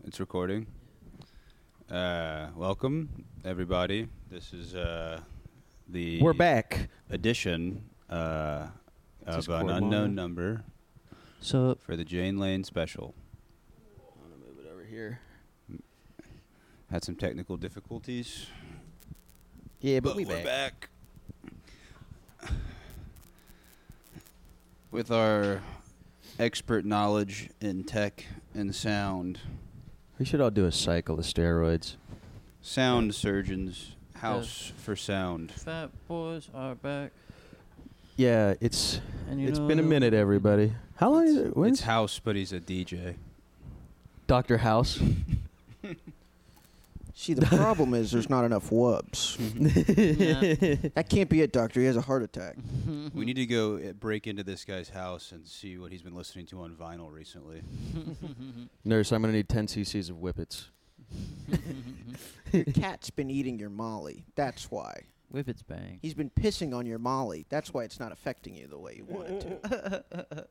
It's recording. Welcome, everybody. This is the We're back. edition of an unknown number So for the Jane Lane special. I'm gonna move it over here. Had some technical difficulties. Yeah, but we're back. With our expert knowledge in tech and sound. We should all do a cycle of steroids. Sound surgeons, house for sound. Fat boys are back. Yeah, it's And you it's know been a minute, everybody. How long is it? It's When's House, but he's a DJ. Dr. House? See, the problem is there's not enough wubs. That can't be it, doctor. He has a heart attack. We need to go break into this guy's house and see what he's been listening to on vinyl recently. Nurse, I'm gonna need 10 cc's of Whippets. Your cat's been eating your Molly. That's why. Whippets bang. He's been pissing on your Molly. That's why it's not affecting you the way you want it to.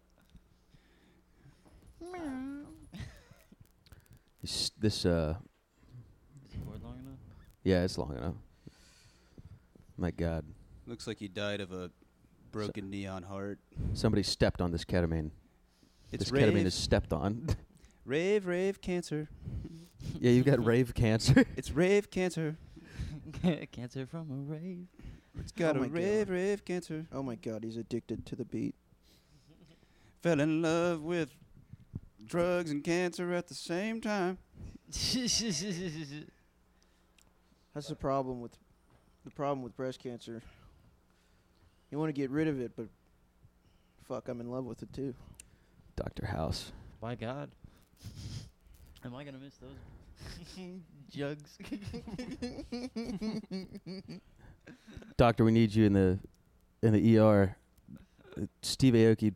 This Is the cord long enough? yeah, it's long enough. My God, Looks like he died of a broken neon heart. somebody stepped on this ketamine. It's This ketamine is stepped on. rave cancer. Yeah, you've got rave cancer. It's rave cancer. Cancer from a rave. It's got Oh a my rave cancer. Oh my God, he's addicted to the beat. Fell in love with drugs and cancer at the same time. That's the problem with breast cancer. You want to get rid of it, but fuck, I'm in love with it too. Dr. House. By God. Am I gonna miss those jugs? Doctor, we need you in the ER. Steve Aoki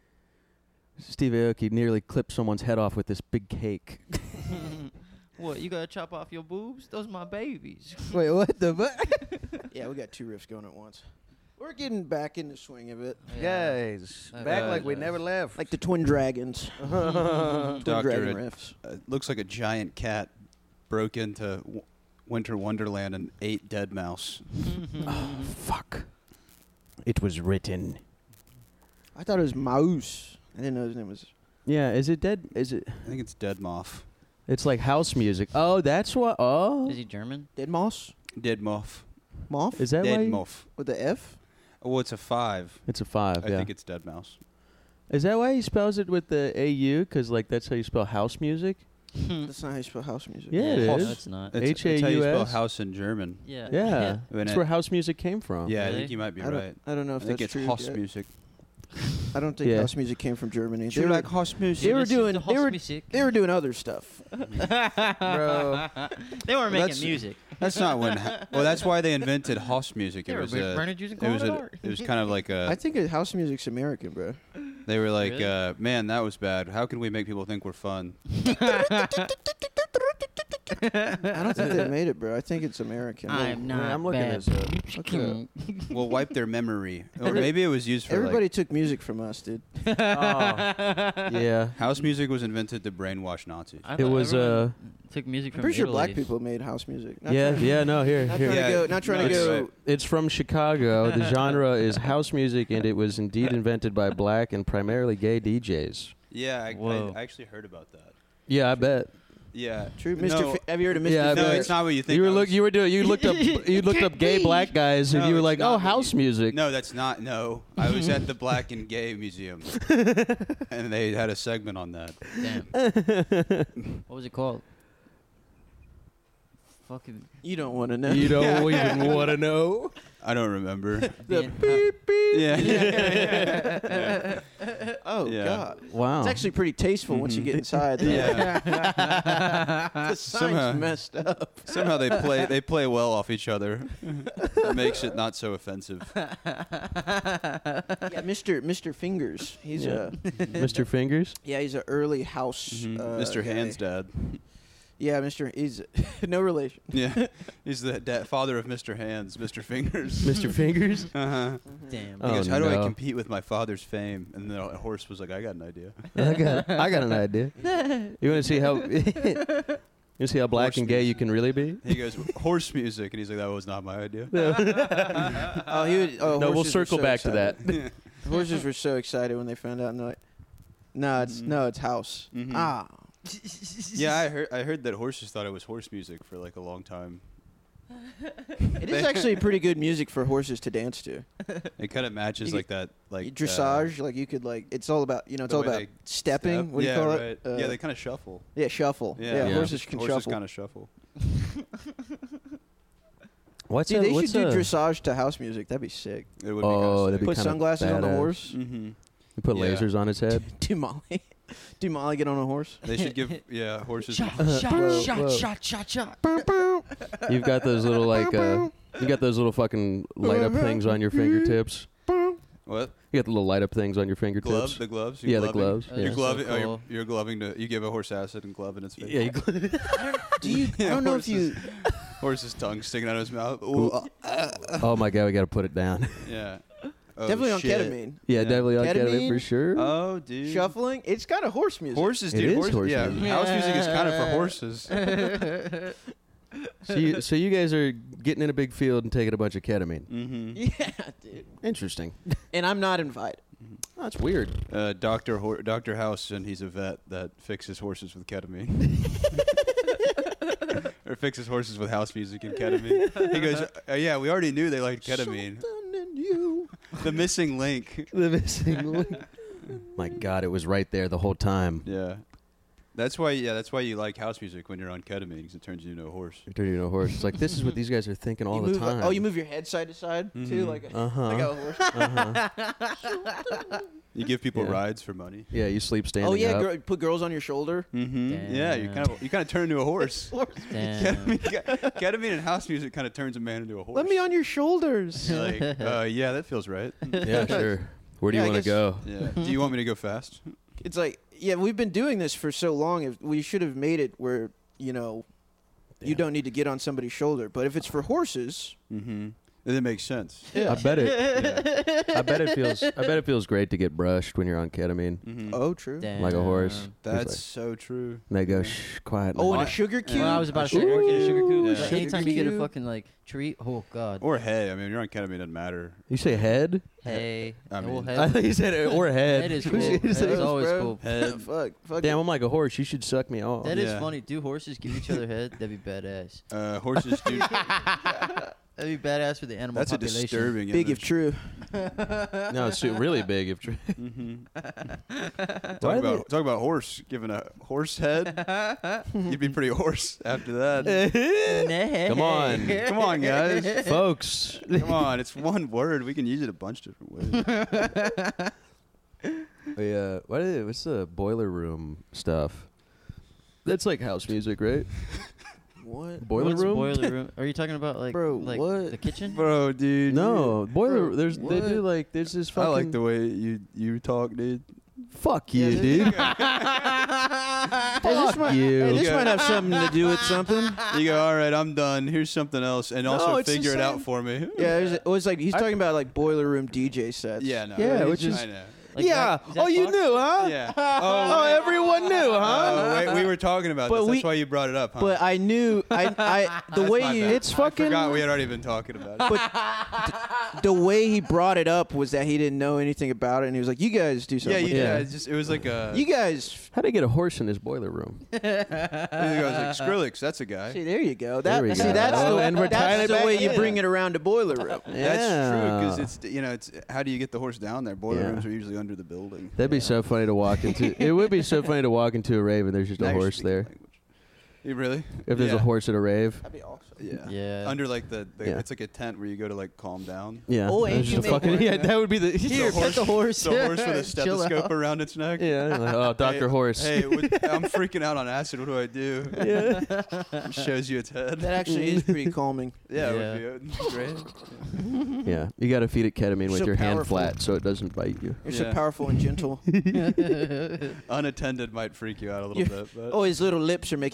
nearly clipped someone's head off with this big cake. What, you gotta chop off your boobs? Those my babies. Wait, what the fuck? Yeah, we got two riffs going at once. We're getting back in the swing of it. Guys, Uh, back uh, like we uh, never left. Like the Twin Dragons. Twin Doctor, Dragon riffs. Looks like a giant cat broke into Winter Wonderland and ate dead mouse. Oh, fuck. It was written. I thought it was Mouse. I didn't know his name was... Yeah, is it dead? Is it? I think it's dead moth. It's like house music. Oh, that's what. Oh, Is he German? Dead Moss? Dead moth. Moth? is that why? Dead moth. With the F? Oh, it's a 5. It's a 5. I Yeah. think it's dead mouse. Is that why he spells it with the AU? Because like that's how you spell house music. That's not how you spell house music. Yeah, it No, is. it's not. It's how you spell H-A-U-S? house in German. Yeah. Yeah, When that's it- where house music came from. Yeah, I Really? think you might be I right. don't know I if think that's it's true. house yet. music. I don't think Yeah. house music came from Germany. Do you like house music? They were Listen doing- to they house were- music. They were doing other stuff. Bro. They weren't That's- making music. That's not when. Well, that's why they invented house music. It They were was burning Jews and it was calling it a, art. it was kind of like I a. think house music's American, bro. They were like, Really? man, that was bad. How can we make people think we're fun? I don't think they made it, bro. I think it's American. I'm not I'm looking bad. this up. Okay. We'll wipe their memory. Or maybe it was used for Everybody took music from us, dude. Oh. Yeah. House music was invented to brainwash Nazis. I It thought was everyone took music I'm from pretty sure Italy. black people made house music. Not Yeah, trying- yeah, no, here. Not trying Yeah, to go. Not trying no, to it's go. right. It's from Chicago. The genre is house music, and it was indeed invented by black and primarily gay DJs. Yeah, Whoa. I actually heard about that. Yeah, I bet. Yeah. True, Mr. No, Have you heard of Mr. Yeah, I no, bet. it's not what you think. You were I look. was- You were doing. You looked up. You looked up gay black guys, and No, you were it's like, not "Oh, what house you- music." No, that's not. No, I was at the Black and Gay Museum, and they had a segment on that. Damn. What was it called? Fucking. You don't want to know. You don't even want to know. I don't remember. The beep beep. Yeah. Oh Yeah. God. Wow. It's actually pretty tasteful once you get inside. Yeah. The sign's Somehow- messed up. Somehow they play well off each other. It makes it not so offensive. Yeah, Mr. Fingers. He's Yeah. Mr. Fingers. he's an early house. Mr. guy. Hand's dad. Yeah, Mr. He's no relation. Yeah, he's the father of Mr. Hands, Mr. Fingers. Mr. Fingers. Uh-huh. Damn. He goes, Oh, how do I no. compete with my father's fame? And the horse was like, I got an idea. I got an idea. You want to see how? You see how black Horse and gay you music. can really be? He goes, horse music, and he's like, that was not my idea. Oh, he would. Oh, No, we'll horses were circle so back to that. excited. Horses were so excited when they found out. And they're like, no, it's house. Mhm. Ah, Yeah, I heard that horses thought it was horse music for like a long time. it is actually pretty good music for horses to dance to. It kind of matches You like that, like Dressage, like you could like. It's all about it's the all way about they stepping. step. What do you Yeah, call right. it? Yeah, they kind of shuffle. Yeah, shuffle. Yeah, Yeah. horses can shuffle. kind of shuffle. What's Dude, a, they what's should do a, dressage to house music. That'd be sick. It would Oh, that'd be be Put kinda sunglasses on the badass. horse. Mm-hmm. You put Yeah. lasers on his head. Do Molly. Do Molly get on a horse? They should give horses. Shot, Whoa, shot, whoa. shot, shot, shot. You've got those little like you got those little fucking light up things on your fingertips. What? You got the little light up things on your fingertips. Gloves? The gloves? Yeah, the gloving? gloves. Oh, Yeah. You're so gloving. cool. You're gloving to. You give a horse acid and glove in its face. Yeah, you Do you? I don't know if you. Horse's tongue sticking out of his mouth. Ooh, Oh my god, we got to put it down. yeah. Oh, Definitely on shit. ketamine. Yeah, Yeah. definitely on ketamine Ketamine? for sure. Oh, dude. Shuffling. It's kind of horse music. Horses, It dude. is horse yeah. music. House music is kind of for horses. So you guys are getting in a big field and taking a bunch of ketamine. Mm-hmm. Yeah, dude. Interesting. And I'm not invited. Oh, that's weird. Dr. House, and he's a vet that fixes horses with ketamine. Or fixes horses with house music and ketamine. He goes, yeah, we already knew they liked ketamine. Something in you. The missing link. The missing link. My god, it was right there the whole time. Yeah. That's why you like house music when you're on ketamine, because it turns you into a horse. It turned you into a horse. It's like this is what these guys are thinking all You the move, time. oh, you move your head side to side too, Mhm. like a, Uh-huh. like a horse. Uh-huh. You give people Yeah. rides for money. Yeah, you sleep standing Oh yeah, up. put girls on your shoulder. Mm-hmm. Yeah, you kind of turn into a horse. Damn. Ketamine and house music kind of turns a man into a horse. Let me on your shoulders. You're like, yeah, that feels right. Yeah, sure. Where do Yeah, you I want to guess- go? Yeah. Do you want me to go fast? It's like, yeah, we've been doing this for so long. We should have made it where you Damn. don't need to get on somebody's shoulder. But if it's for horses, Mm-hmm. That makes sense. I bet it. Yeah. I bet it feels great to get brushed when you're on ketamine. Mm-hmm. oh, true. Damn. Like a horse. That's It's so true. And they go, shh, quiet. Oh, and I- a sugar cube. Well, I was about to say, Ooh. get a sugar cube. Yeah. Like, Sugar anytime you get a cube. fucking like treat, oh god. Or hay. I mean, when you're on ketamine, it doesn't matter. You say head? Hey, I well, mean- head, I thought you said or head. head is You cool. said- Head is always bro. cool. Head. fuck. Damn, I'm like a horse. You should suck me off. That is Yeah. funny. Do horses give each other head? That'd be badass. Horses do. That'd be badass for the animal That's a population. disturbing Big if image. true. No, it's really big. If Mm-hmm. Why Talk about horse giving a horse head. You'd be pretty horse after that. Come on. Come on, guys. folks. Come on. It's one word. We can use it a bunch of different ways. What's the boiler room stuff? That's like house music, right? What? Boiler What's room? Boiler room? Are you talking about like, Bro, like what? the kitchen? Bro, dude. No, boiler. Bro, They do what? like there's this I fucking. like the way you talk, dude. Fuck you, Yeah, dude. Hey, this Fuck might, you. hey, this might have something to do with something. You go, all right, I'm done. Here's something else, and also it's the figure it out same. for me. Yeah, it was like he's talking about like boiler room DJ sets. Yeah, no. Yeah, it's which just- is- I know. Like that- is that Oh, you Fox? knew, huh? Yeah. Oh, everyone knew, huh? Oh, wait, we were talking about But this. we- That's why you brought it up, huh? But I knew the That's way my you bad. It's fucking. I forgot we had already been talking about it. the way he brought it up was that he didn't know anything about it, and he was like, "You guys do Yeah, something." with Yeah. it was like a. You guys, How would he get a horse in his boiler room? I was like Skrillex. That's a guy. see, there you go. There we See, go. that's Oh, the, and we're tying that's it the back way you in. bring it around to boiler room. That's true Yeah. because it's how do you get the horse down there? Boiler Yeah. rooms are usually under the building. That'd be so funny to walk into. It would be so funny to walk into a rave and there's just Now a you're horse speaking there. language. You really? If there's a Yeah. horse at a rave. That'd be awesome. Yeah. Yeah. Under like the Yeah. it's like a tent where you go to like calm down. Yeah. Oh, There's and just you a make fucking, one. yeah, that would be the. Here, pet the horse. The horse with a Chill stethoscope out. around its neck. Yeah. Like, oh, Dr. Hey, Horse. Hey, I'm freaking out on acid. What do I do? Yeah. Shows you its head. That actually is pretty calming. Yeah, Yeah. it would be great. Yeah. You got to feed it ketamine with So your hand powerful. flat so it doesn't bite you. You're so Yeah. powerful and gentle. Unattended might freak you out a little bit, but Oh, his little lips are making me feel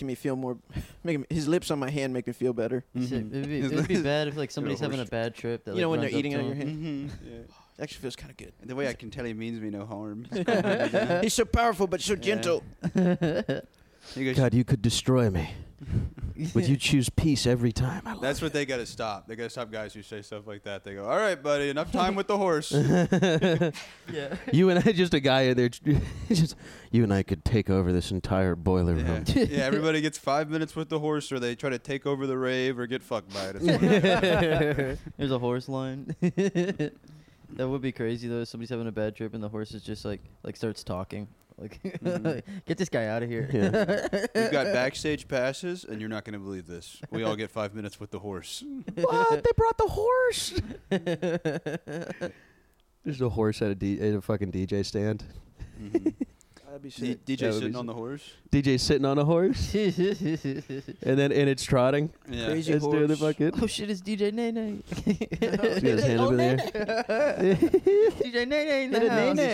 more, his lips on my hand make me feel better. It'd be bad if like somebody's having a bad trip. That, You know like, when they're runs up eating to on your him. hand? Yeah. Actually feels kind of good. The way I can tell he means me no harm. He's so powerful but so Yeah. gentle. He goes, God, you could destroy me, but you choose peace every time. I love that's what they got to stop. They got to stop guys who say stuff like that. They go, all right, buddy, enough time with the horse. Yeah. You and I, just a guy in there, just you and I could take over this entire boiler Yeah. room. Yeah, everybody gets 5 minutes with the horse, or they try to take over the rave, or get fucked by it. It's one of the- There's a horse line. That would be crazy though. If somebody's having a bad trip and the horse is just like starts talking. Like, Mhm. get this guy out of here. Yeah. We've got backstage passes, and you're not going to believe this. We all get 5 minutes with the horse. What? They brought the horse. There's a horse at a fucking DJ stand. Mm-hmm. That'd be sick. DJ That would sitting be on the horse. DJ sitting on a horse, and it's trotting. Yeah. Crazy It's doing the horse. fucking. Oh shit! It's DJ Nene. He's got his hand up in the air. DJ Nene in Hit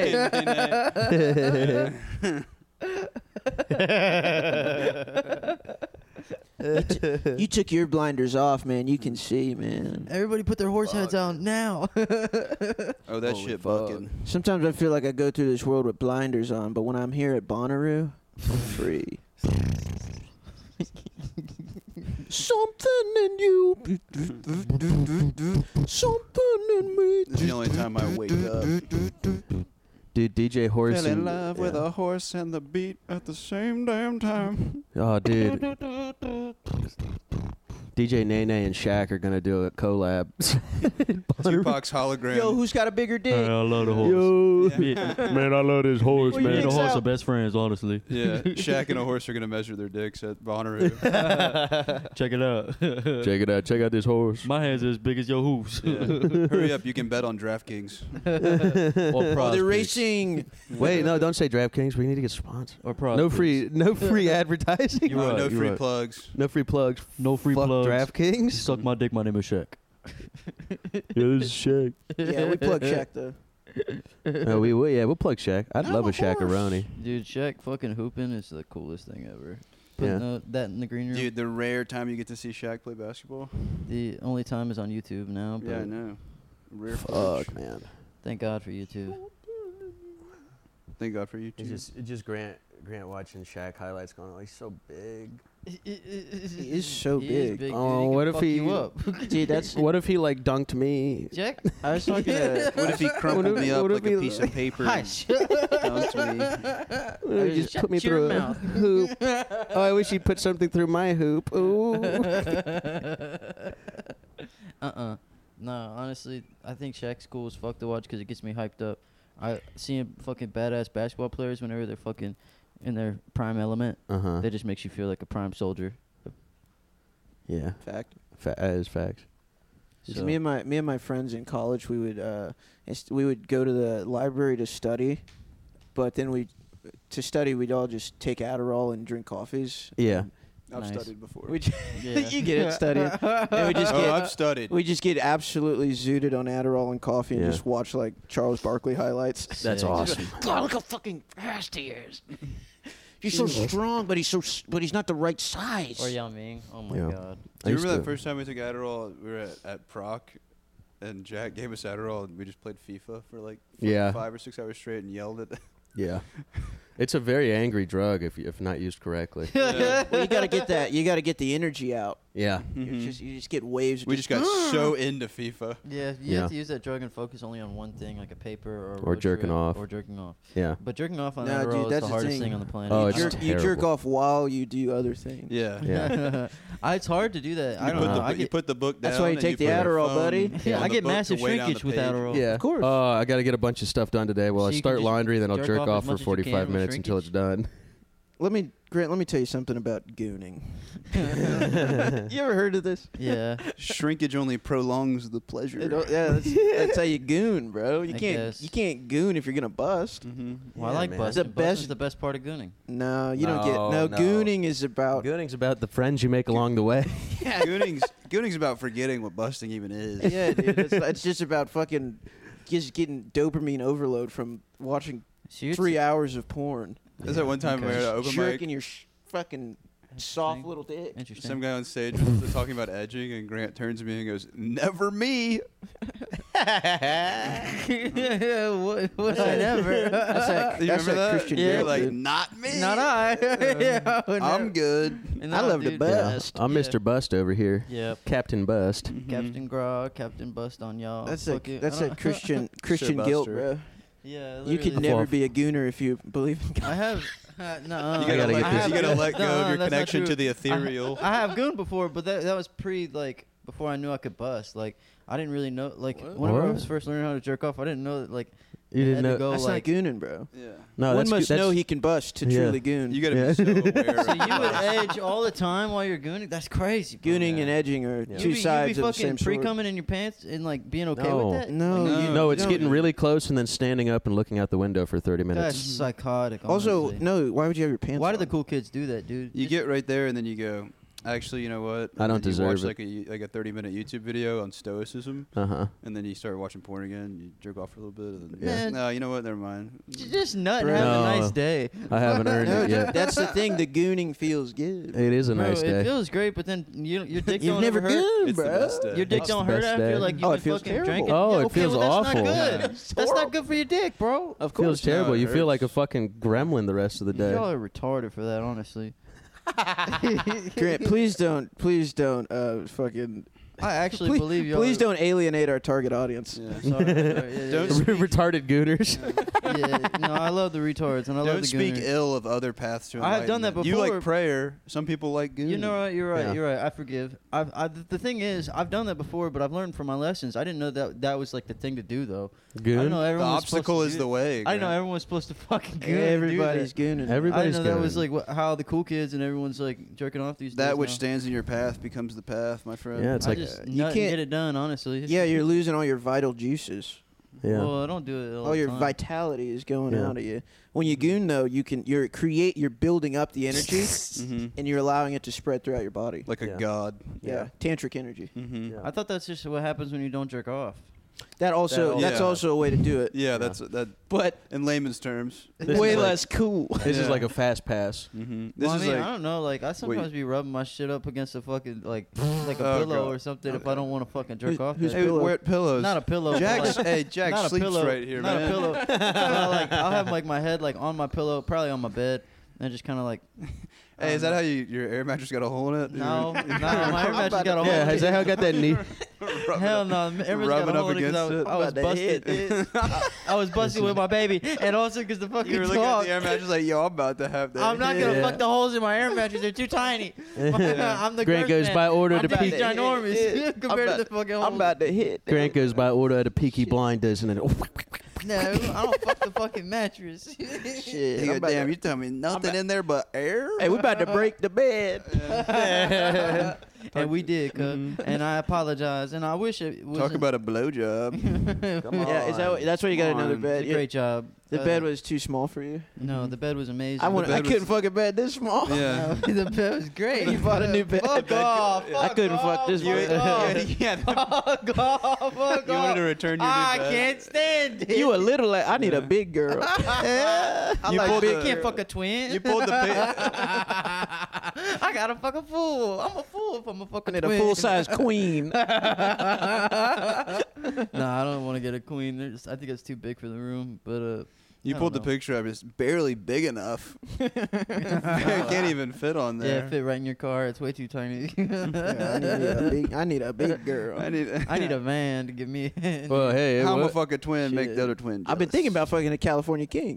the a house. You took your blinders off, man. You can see, man. Everybody put their horse heads on now. Oh, that Holy shit fuck. bucking. Sometimes I feel like I go through this world with blinders on, but when I'm here at Bonnaroo, I'm free. Something in you. Something in me. This is the only time I wake up. Dude, DJ Horse. Fell in and- love with yeah. a horse and the beat at the same damn time. Oh, dude. DJ Nene and Shaq are gonna do a collab. Tupac's hologram. Yo, who's got a bigger dick? I love the Yo, Yeah. man, I love this horse, Well, you Me and dicks the horse out. are best friends, honestly. Yeah, Shaq and a horse are gonna measure their dicks at Bonnaroo. Check it out. Check it out. Check out this horse. My hands are as big as your hooves. Yeah. Hurry up, you can bet on DraftKings. Or Oh, Prize they're Picks. racing. Wait, no, don't say DraftKings. We need to get sponsored. Or Prize No Picks. free advertising. You're right, no you're free right. plugs. No free plugs. No free Fuck plugs. DraftKings. Suck my dick. My name is Shaq. Yeah, this is Shaq. Yeah, we plug Shaq though. We'll plug Shaq. I'd love a Shaq-a-roni. Dude, Shaq fucking hooping is the coolest thing ever. Putting that in the green room. Dude, the rare time you get to see Shaq play basketball. The only time is on YouTube now. But Yeah, I know. Rare Fuck, footage. man. Thank God for YouTube. Thank God for you too. It's just Grant watching Shaq highlights going, oh, he's so big. He is so big. dude. Oh, He what can if fuck he- you up? Dude, that's. What if he, like, dunked me? Jack? I was talking to. What if he crumpled me up what if like a he- piece of paper and Hush. dunked me? He just Shut put me your through a mouth. hoop. Oh, I wish he'd put something through my hoop. Ooh. No, honestly, I think Shaq's cool as fuck to watch because it gets me hyped up. I seeing fucking badass basketball players whenever they're fucking in their prime element. Uh-huh. That just makes you feel like a prime soldier. Yeah. Fact. That is facts. So, Me and my friends in college, we would go to the library to study, but then we'd all just take Adderall and drink coffees. Yeah. I've Nice. studied before. We Yeah. you get it studying. And we just Oh, I've get studied. we just get absolutely zooted on Adderall and coffee and Yeah. just watch like Charles Barkley highlights. That's Sick. awesome. God, look how fucking fast he is. He's so strong, but he's not the right size. Or Yao Ming. Oh my Yeah. God. Do you I used remember that to- first time we took Adderall? We were at Proc, and Jack gave us Adderall, and we just played FIFA for like Yeah. 5 or 6 hours straight and yelled at. Yeah. It's a very angry drug if not used correctly. Yeah. Well, you gotta get that. You gotta get the energy out. Yeah. Mhm. You just get waves. Of We just got so into FIFA. Yeah, you Yeah. have to use that drug and focus only on one thing, like a paper or a Or road jerking trip off. Or jerking off. Yeah. But jerking off on No, Adderall dude, is that's the the hardest thing. thing on the planet. Oh, I it's don't- you jerk terrible. off while you do other things. Yeah. Yeah. It's hard to do that. I You don't put, know. the, I you get, put the book down. That's why you and take the put your Adderall, phone buddy. Yeah, on I the get book to massive weigh down the shrinkage with page. Adderall. Yeah. Of course. Oh, I got to get a bunch of stuff done today. Well, So I you start can just laundry, then I'll jerk jerk off off as for much as you 45 can minutes with until it's done. Grant, let me tell you something about gooning. You ever heard of this? Yeah. Shrinkage only prolongs the pleasure. That's how you goon, bro. You I can't guess. you can't goon if you're gonna bust. Mm-hmm. Well, I Yeah, like man. busting. The Busting's best- the best part of gooning. No, you don't get No, no. no. Gooning is about Gooning's about the friends you make along the way. Gooning's about forgetting what busting even is. yeah, dude. It's just about fucking just getting dopamine overload from watching Shoots. 3 hours of porn. That's that one time we were at an open mic. Jerking your fucking soft little dick. Interesting. Some guy on stage was talking about edging, and Grant turns to me and goes, "Never me." What I never. You That's remember that? Christian You're Bale, like, dude. "Not me." Not I. Yeah, I would I'm never. good. And I no, love the dude, best. I'm Yeah. Mr. Bust over here. Yep. Captain Bust. Mm-hmm. Captain Grog, Captain Bust on y'all. That's Fuck a it. that's I a don't- Christian guilt, Buster. bro. Yeah, You could literally. never off. be a gooner if you believe in God. I have. No, You gotta gotta, get let, this- you gotta let go of your that's not connection true. to the ethereal. I have gooned before, but that was before I knew I could bust. Like I didn't really know. Like whenever I What? was first learning how to jerk off, I didn't know that like You it didn't had know. to go That's like. not gooning, bro. Yeah. No, One that's must that's, know he can bust to Yeah. truly goon. You gotta Yeah. be so aware. So of you would bust. edge all the time while you're gooning? That's crazy. Bro. Gooning Yeah. and edging are Yeah. two you sides be of the fucking same sword. pre-coming in your pants and like being okay No. with that? No, Like, you- No, it's No, getting dude. really close and then standing up and looking out the window for 30 that's minutes. psychotic. Also, honestly. no. Why would you have your pants? Why do on? the cool kids do that, dude? You Just- get right there, and then you go, actually, you know what? I don't And then deserve you watch it. like a 30-minute YouTube video on stoicism, Uh-huh. and then you start watching porn again. You jerk off for a little bit, and then Man. no, you know what? Never mind. just nut and Bro. have a No. nice day. I haven't earned No, it yet. that's the thing. The gooning feels good. It is a Bro, nice it day. feels great, but then your dick You've don't never ever hurt. gooned, It's the bro. best day. Your dick That's don't the hurt best after day. like Oh, you've it been feels fucking terrible. drinking. Oh, Yeah, it okay, feels well, that's awful. not Yeah. good. That's not good for your dick, bro. Of Feels course. terrible. No, it You feel like a hurts. fucking gremlin the rest of the day. Y'all are retarded for that, honestly. Grant, please don't, fucking. I actually please, believe y'all. Please don't alienate our target audience. Yeah. Sorry, sorry, yeah, Don't yeah, speak- Retarded gooners. yeah. No, I love the retards and I love Don't the speak gooners. ill of other paths to I have done that enlightenment. You before. like prayer. Some people like gooning. You know what? You're right. Yeah. You're right. I forgive. The thing is, I've done that before, but I've learned from my lessons. I didn't know that was like the thing to do, though. I didn't Goon? know The everyone was supposed obstacle to is do the that. way. I didn't know Grant. everyone was supposed to fucking goon and do Everybody's that. gooning. I Everybody's didn't know that was gooning. like how the cool kids and everyone's like jerking off these days. That which now. stands in your path becomes the path, my friend. Yeah, it's I like just you nut and can't- get it done, honestly. Yeah, you're losing all your vital juices. yeah. Well, I don't do it all All the your time. vitality is going Yeah. out of you. When you goon, though, you're building up the energy, hmm and you're allowing it to spread throughout your body. Like a Yeah. god. Yeah, tantric energy. Mm-hmm. Yeah. I thought that's just what happens when you don't jerk off. That's Yeah. also a way to do it, Yeah, that's that. but In layman's terms. This way is like- less cool. This is Yeah. like a fast pass. Mm-hmm. This Well, I is mean, like I don't know. Like, I sometimes be rubbing my shit up against a fucking like a Oh, pillow God. or something if I don't want to fucking jerk Who's- off. who's that hey, pillow? wet pillows. Not a pillow. but, Jack's, like, hey, Jack not a sleeps pillow, right here, not man. a pillow. I'll have like my head like on my pillow, probably on my bed, and just kind of like. Hey, is that how your air mattress got a hole in it? No, no, my air mattress got a hole. Yeah, in has it. that how I got that knee? Hell no, everyone's got rubbing a up hole in it 'cause against it? I was I'm about to hit busted. I was busted with my baby, and also because the fucking You were looking at dog. the air mattress like, yo, I'm about to have that. I'm not gonna Yeah. fuck the holes in my air mattress. They're too tiny. I'm the Grant girth goes man. by order I'm to fucking peak. ginormous compared to the fucking holes. I'm about to hit. Grant goes by order of the Peaky Blinders, and then No, I don't fuck the fucking mattress. Shit. You go, I'm about damn, to- you tell me nothing in there but air? Hey, we about to break the bed. And we did, cuz. And I apologize. And I wish it was. Talk about a blowjob. come Yeah, is that that's why you got Come another on. bed? Yeah, Great job. the bed was too small for you. No, the bed was amazing. I bed couldn't was- fuck a bed this small. Yeah. The bed was great. You bought a new bed. Fuck off. I couldn't fuck this fuck bed. off. yeah. Fuck off. Fuck You wanted to off. return your new I bed. can't stand it. You a little. I need a big girl. I You like pulled big. the- Can't fuck a twin. You pulled the I gotta fuck a fool. I'm a fool if I'm a I fucking need twin. a full size queen. Nah, I don't want to get a queen. I think it's too big for the room. But You I pulled the don't know. picture up. It's barely big enough. It can't even fit on yeah, there. it fit right in your car. It's way too tiny. I need a big girl. I need. I need a van to get me. Well, hey, How am I what? fuck a twin? Make Shit. the other twin. I've been jealous. thinking about fucking a California king.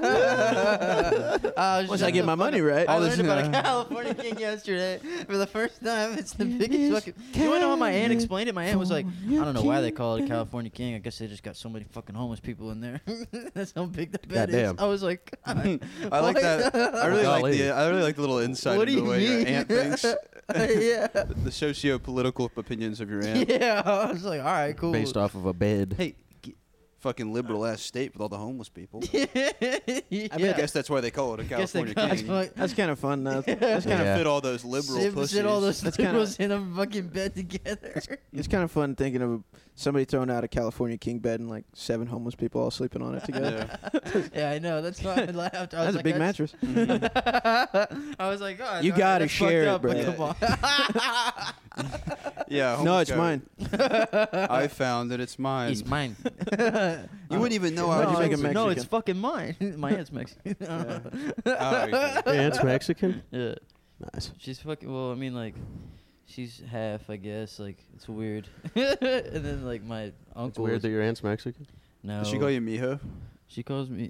Once Once I get my money right. I All learned this- about a California king yesterday for the first time. It's the biggest fucking. You want to know how my aunt explained it? My aunt was like, I don't know why they call it a California king. I guess they just got so many fucking homeless people in there. That's how big the bed is. Goddamn. I was like, I like that. I really like Golly. the. I really like the little insight What do into the you way your mean? aunt thinks. yeah. The socio-political opinions of your aunt. Yeah. I was like, all right, cool. Based off of a bed. Hey, fucking liberal ass state with all the homeless people. yeah. I mean, I guess that's why they call it a Guess they California got king. That's kind of fun though. That's Kind kind of Yeah. fit all those liberal pussies. Sit all those That's kinda- liberals in a fucking bed together. It's kind of fun thinking of somebody throwing out a California king bed and like 7 homeless people all sleeping on it together. Yeah. Yeah, I know. That's why I laughed. I was That's a like, big mattress. I was like, oh, You no, gotta that's fucked share it, up, but bro. Come on. Yeah. No, homeless it's guy. mine. I found it. It's mine. It's mine. You wouldn't even know Why'd how you to make it Mexican. No, it's Mexican? fucking mine. My aunt's Mexican. Oh, okay. Your aunt's Mexican. Yeah, Nice. she's fucking. Well, I mean, like, she's half, I guess. Like, it's weird. And then, like, my It's uncle. weird is- that your aunt's Mexican. no, Does she call you mijo? She calls me.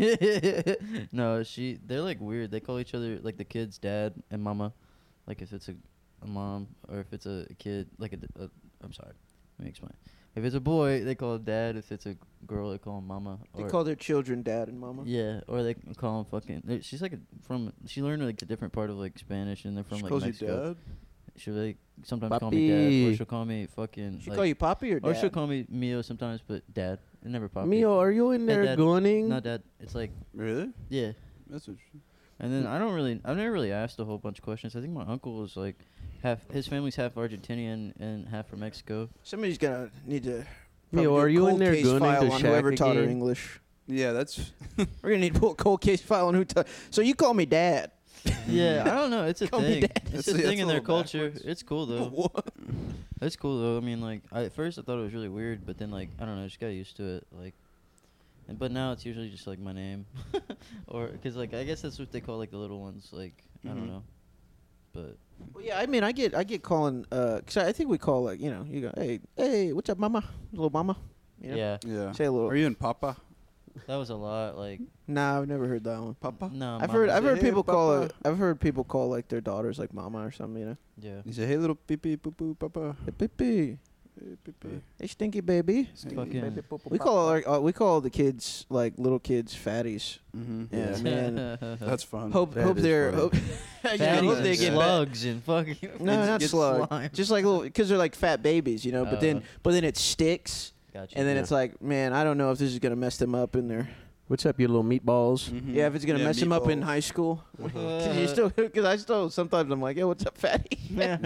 No, they're like weird. They call each other like the kids dad and mama, like if it's a mom or if it's a kid like I'm sorry, let me explain. If it's a boy, they call him dad. If it's a girl, they call him mama. They or call their children dad and mama. yeah, or they call him fucking. She's like she learned like a different part of like Spanish and they're from She like calls Mexico. you dad? She'll like sometimes call me dad, or Papi. she'll call me fucking. She like, call you Poppy or or dad? she'll call me Mio sometimes, but dad. It never popped. Mio, are you in Hey, there Dad. gunning? No, dad. It's like Really? yeah. That's interesting. And then I've never really asked a whole bunch of questions. I think my uncle is like his family's half Argentinian and half from Mexico. Somebody's gonna need to. Mio, probably do are a you in cold there case gunning file to on Shaq whoever taught her again? English? Yeah, that's. We're gonna need to pull a cold case file on who taught. So you call me dad? Yeah, I don't know. It's a Call me thing. dad. It's That's- a that's thing a in their little culture. backwards. It's cool though. What? It's cool though. I mean, like at first I thought it was really weird, but then like I don't know, I just got used to it. Like, but now it's usually just like my name, or because like I guess that's what they call like the little ones. Like I don't Mhm. know, but Well, yeah, I mean, I get calling. 'Cause I think we call like you go, hey, what's up, mama, little mama. You know? yeah, Yeah. Say a little. Are you in Papa? that was a lot. Like Nah, I've never heard that one. Papa? no, I've heard Hey, people call papa. I've heard people call like their daughters like mama or something. You know. Yeah, You say, hey, little pee pee poo poo papa. Hey, pee-pee. Hey, pee pee. Hey, stinky baby. fucking. We call the kids like little kids fatties. Mm-hmm. Yeah, man. That's fun. Hope That hope is they're funny. hope, Fatties hope and they get slugs and fucking. no, not get slug. slime. Just like little because they're like fat babies, you know. But then it sticks, Gotcha. and then Yeah. it's like, man, I don't know if this is gonna mess them up in their. What's up, you little meatballs? Mhm. Yeah, if it's gonna mess them up in meatballs. high school. Uh, Because I still sometimes I'm like, yo, what's up, fatty?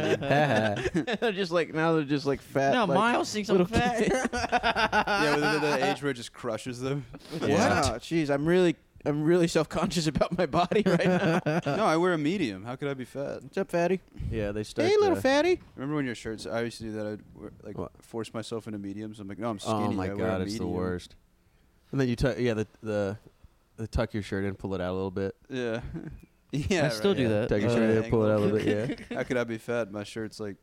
they're just like they're just like fat. No, like, Miles thinks I'm little fat. Yeah, with the age where it just crushes them. Wow, jeez, I'm really self-conscious about my body right now. No, I wear a medium. How could I be fat? What's up, fatty? Yeah, they start. Hey, little fatty. Remember when your shirts? I used to do that. I'd wear, like What? force myself into mediums. I'm like, no, I'm skinny. Oh my I wear a god, it's the medium. worst. And then you tuck, the tuck your shirt in, pull it out a little bit. Yeah. Yeah. I still right, do yeah. that. Tuck your Uh, shirt in, pull it out a little bit. Yeah. How could I be fat? My shirt's like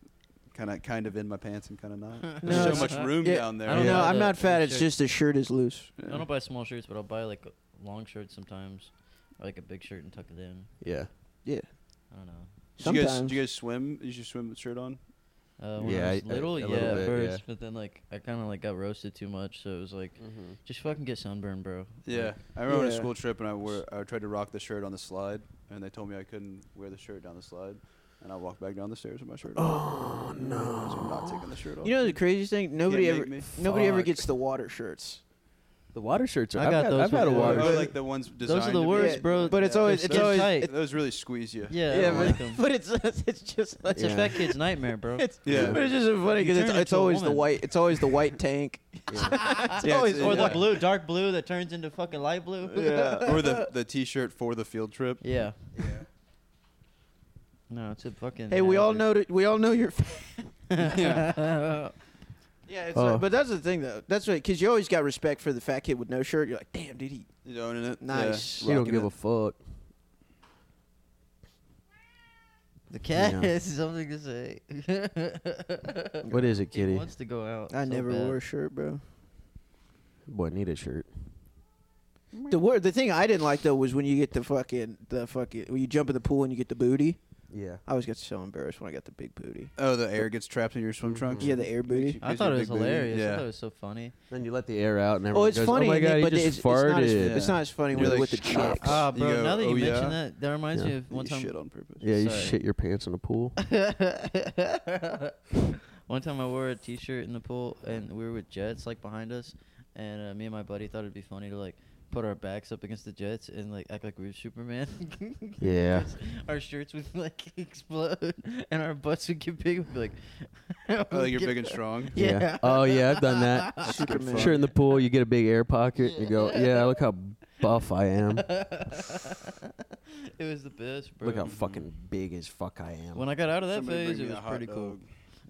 kind of in my pants and kind of not. No, There's so it's- much room yeah, down there. I don't No, know. I'm the- not fat. the It's shirt. just the shirt is loose. I don't buy small shirts, but I'll buy like long shirts sometimes, or like a big shirt and tuck it in. Yeah. Yeah. I don't know. Sometimes. Do you guys swim? You should swim with shirt on. When Yeah, I was a little, little yeah, at bit, first, yeah. but then like I kind of like got roasted too much, so it was like just fucking get sunburned, bro. Yeah, Like, I remember on a Yeah. school trip and I tried to rock the shirt on the slide, and they told me I couldn't wear the shirt down the slide, and I walked back down the stairs with my shirt on. Oh no. So I'm not taking the shirt off. You know the craziest thing? Nobody Can't ever make me. nobody ever Fuck. gets the water shirts. The water shirts are. I got those I've had a before. water Oh, shirt. like the ones designed. those are the to be- worst, Yeah, bro. but it's Yeah. always They're it's skin always tight. Those really squeeze you. Yeah, I yeah, don't like but, 'em. but it's just That's Yeah. a fat kid's nightmare, bro. it's Yeah. But it's just so funny You because turn it's into a always the woman. white. It's always the white tank. Yeah. It's Yeah, always it's- Or the the yeah. white. blue, dark blue that turns into fucking light blue. Yeah. Or the T-shirt for the field trip. Yeah. No, it's a fucking. Hey, we all hazard. know that. We all know you're. Yeah. Yeah, it's Oh. but that's the thing though. That's right, because you always got respect for the fat kid with no shirt. You're like, damn, dude, he. You owning it. Nice. Yeah. You don't Rocking give it. a fuck. The cat Yeah. has something to say. What is it, He kitty? wants to go out. I so never bad. wore a shirt, bro. Boy, need a shirt. The thing I didn't like though was when you get the fucking when you jump in the pool and you get the booty. Yeah. I always get so embarrassed when I got the big booty. Oh, the air gets trapped in your swim Mhm. trunks. Yeah, the air booty. I Gives thought you it a was big booty. hilarious. I Yeah. thought it was so funny. Then you let the air out, and Oh, everyone it's goes, funny, "Oh my god, but he just farted." it's not as funny You're like, with the "Shut chicks. Ah, bro. You go, now that you "Oh, mention yeah?" that reminds me Yeah. of one You time. shit on purpose. Yeah, you Sorry. shit your pants in a pool. One time I wore a T-shirt in the pool, and we were with Jets like behind us, and me and my buddy thought it'd be funny to like put our backs up against the jets and like act like we were Superman. Yeah. Our shirts would like explode and our butts would get big. We'd be like, Oh, like you're big and strong. Yeah. Oh yeah, I've done that. Superman. Sure, in the pool, you get a big air pocket. And you go, yeah, look how buff I am. It was the best, bro. Look how fucking big as fuck I am. When I got out of that Somebody phase, bring it me was a hot pretty cool.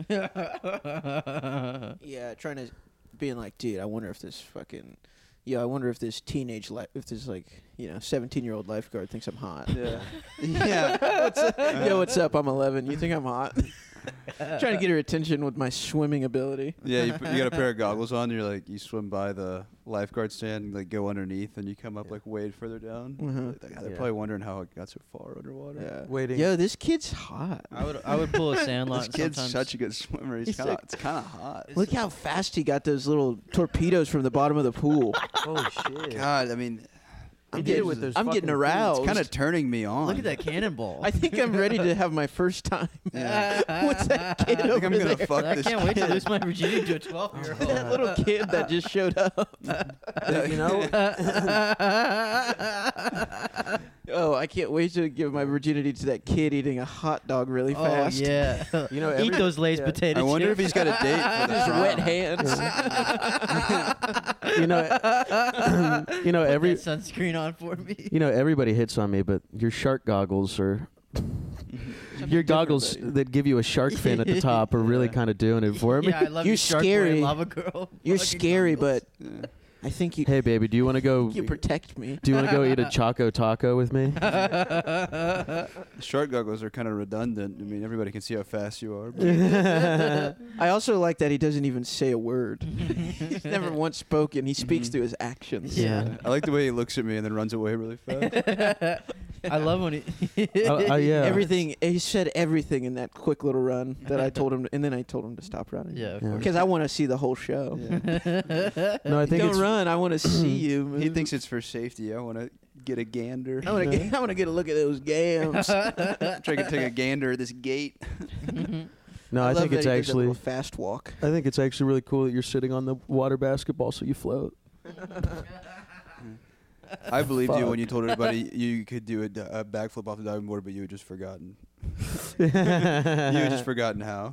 dog. Yeah, trying to being like, dude, I wonder if this fucking. Yeah, I wonder if this if this like 17-year-old lifeguard thinks I'm hot. Yeah. Yeah. What's up? Yo, what's up? I'm 11. You think I'm hot? Trying to get her attention with my swimming ability. Yeah, you got a pair of goggles on. You're like, you swim by the lifeguard stand, and, like go underneath, and you come up like way further down. Mhm. They're Yeah. probably wondering how it got so far underwater. Yeah. Waiting. Yo, this kid's hot. I would pull a sandlot. This and kid's sometimes such a good swimmer. He's like- It's kind of hot. Look how fast he got those little torpedoes from the bottom of the pool. Oh shit. God, I mean, I'm did it getting, with those I'm getting fucking aroused. it's kind of turning me on. Look at that cannonball. I think I'm ready to have my first time. Yeah. What's that kid I think over I'm gonna there? fuck I this can't wait to kid. lose my virginity to a 12-year-old. That little kid that just showed up. You know, Oh, I can't wait to give my virginity to that kid eating a hot dog really Oh fast. yeah. you know, Eat those Lay's yeah. potato I wonder if chips. he's got a date for the Just prom. wet hands. you know, you know Put every, that sunscreen on for me. you know everybody hits on me, but your shark goggles are. Your goggles buddy. that give you a shark fin at the top are really kind of doing it for me. Yeah, I love You're you, Shark Boy scary. and Lava Girl. You're Fucking scary, goggles. but Yeah. I think you Hey baby, do you want to go? you protect me. Do you want to go eat a Choco Taco with me? Shark goggles are kind of redundant. I mean, everybody can see how fast you are. I also like that he doesn't even say a word. He's never once spoken. He speaks through his actions. Yeah. I like the way he looks at me and then runs away really fast. I love when he. Yeah. Everything he said everything in that quick little run that I told him, and then I told him to stop running. Yeah, of Yeah. course. Because I want to see the whole show. Yeah. No, I think Don't it's run. I want to see you. He move. thinks it's for safety. I want to get a gander. I want to get a look at those gams. Try to take a gander at this gate. no. I love think that it's he does a actually. little fast walk. I think it's actually really cool that you're sitting on the water basketball so you float. I believed you Fuck. when you told everybody you could do a backflip off the diving board, but you had just forgotten. You had just forgotten how.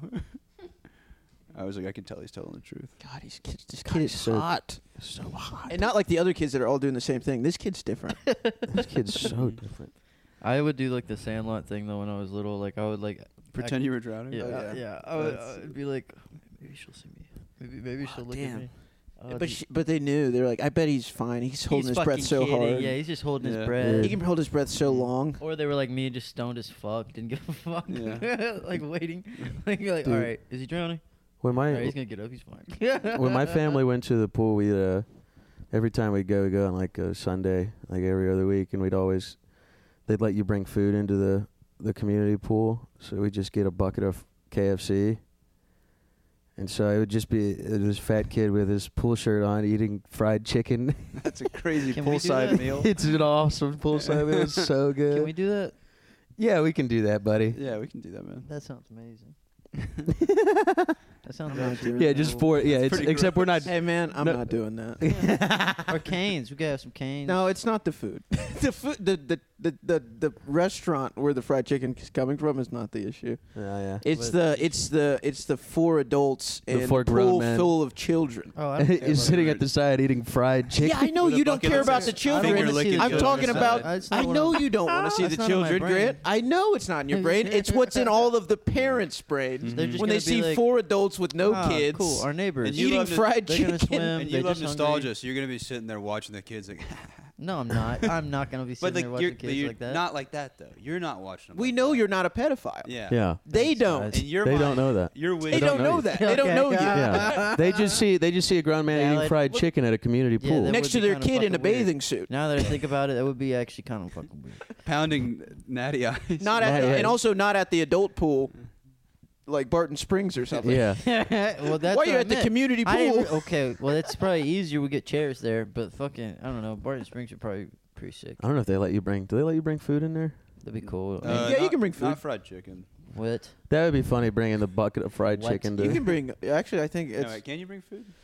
I was like, I can tell he's telling the truth. God, this God, kid is he's so- hot. So hot. And not like the other kids that are all doing the same thing. This kid's different. This kid's so different. I would do like the Sandlot thing though when I was little. Like I would like Pretend you were drowning. Yeah, Oh, yeah. I would be like, maybe she'll see me. Maybe she'll look damn. at me. Oh, But they knew. They're like, I bet he's fine. He's holding his breath so hard. Yeah, he's just holding Yeah. his breath. He can hold his breath so long. Or they were like me, just stoned as fuck, didn't give a fuck. Yeah. Like waiting. Like you're like, Dude. all right, is he drowning? When All right, my he's gonna get up. He's fine. when my family went to the pool, we every time we'd go on like a Sunday, like every other week, and they'd let you bring food into the community pool, so we'd just get a bucket of KFC. And so it would just be this fat kid with his pool shirt on eating fried chicken. That's a crazy Can we do poolside that? meal. It's an awesome poolside meal. It's so good. Can we do that? Yeah, we can do that, buddy. Yeah, we can do that, man. That sounds amazing. That sounds I'm not actually doing Yeah, that. just for it's pretty except we're not. Hey man, I'm No. not doing that. Or canes. We gotta have some canes. No, it's not the food. The food, the restaurant where the fried chicken is coming from is not the issue. Yeah. It's But- the 4 adults The and 4 a grown pool men. full of children. Oh, I don't care Is about sitting that. at the side eating fried chicken. Yeah, I know With a you don't bucket care of about the finger children. licking I'm children talking aside. about. That's not I what know I'm- you don't want to see That's the not in my children, brain. Grant. I know it's not in your brain. It's what's in all of the parents' brains. They're just When gonna they be see like, 4 adults with no "Ah, kids Cool, our neighbors. And you eating love to- fried they're gonna chicken. swim. And they're you love just nostalgia, hungry. so you're gonna be sitting there watching the kids like. No, I'm not. I'm not gonna be But sitting like there you're, watching but kids you're like that. not like that though. You're not watching them. We like know that. you're not a pedophile. Yeah. Yeah. They Thanks, don't. guys. And your They mind, don't know that. You're They with. don't know you. that. They don't Okay. know you. Yeah. They just see a grown man eating Valid. fried chicken at a community Yeah, pool. that Next would to be their kinda kid in a fucking weird. bathing suit. Now that I think about it, that would be actually kind of fucking weird. pounding natty ice. Not at Yeah, yeah. and also not at the adult pool, like Barton Springs or something. Yeah. Well, that's Why what are you I at the meant. community I didn't pool? okay, well, that's probably easier. We get chairs there, but fucking, I don't know. Barton Springs are probably pretty sick. I don't know if they let you bring. Do they let you bring food in there? That'd be cool. Yeah, you not- can bring food. Not fried chicken. What? That would be funny, bringing the bucket of fried What? chicken. You To can bring. Actually, I think No, it's. wait, can you bring food?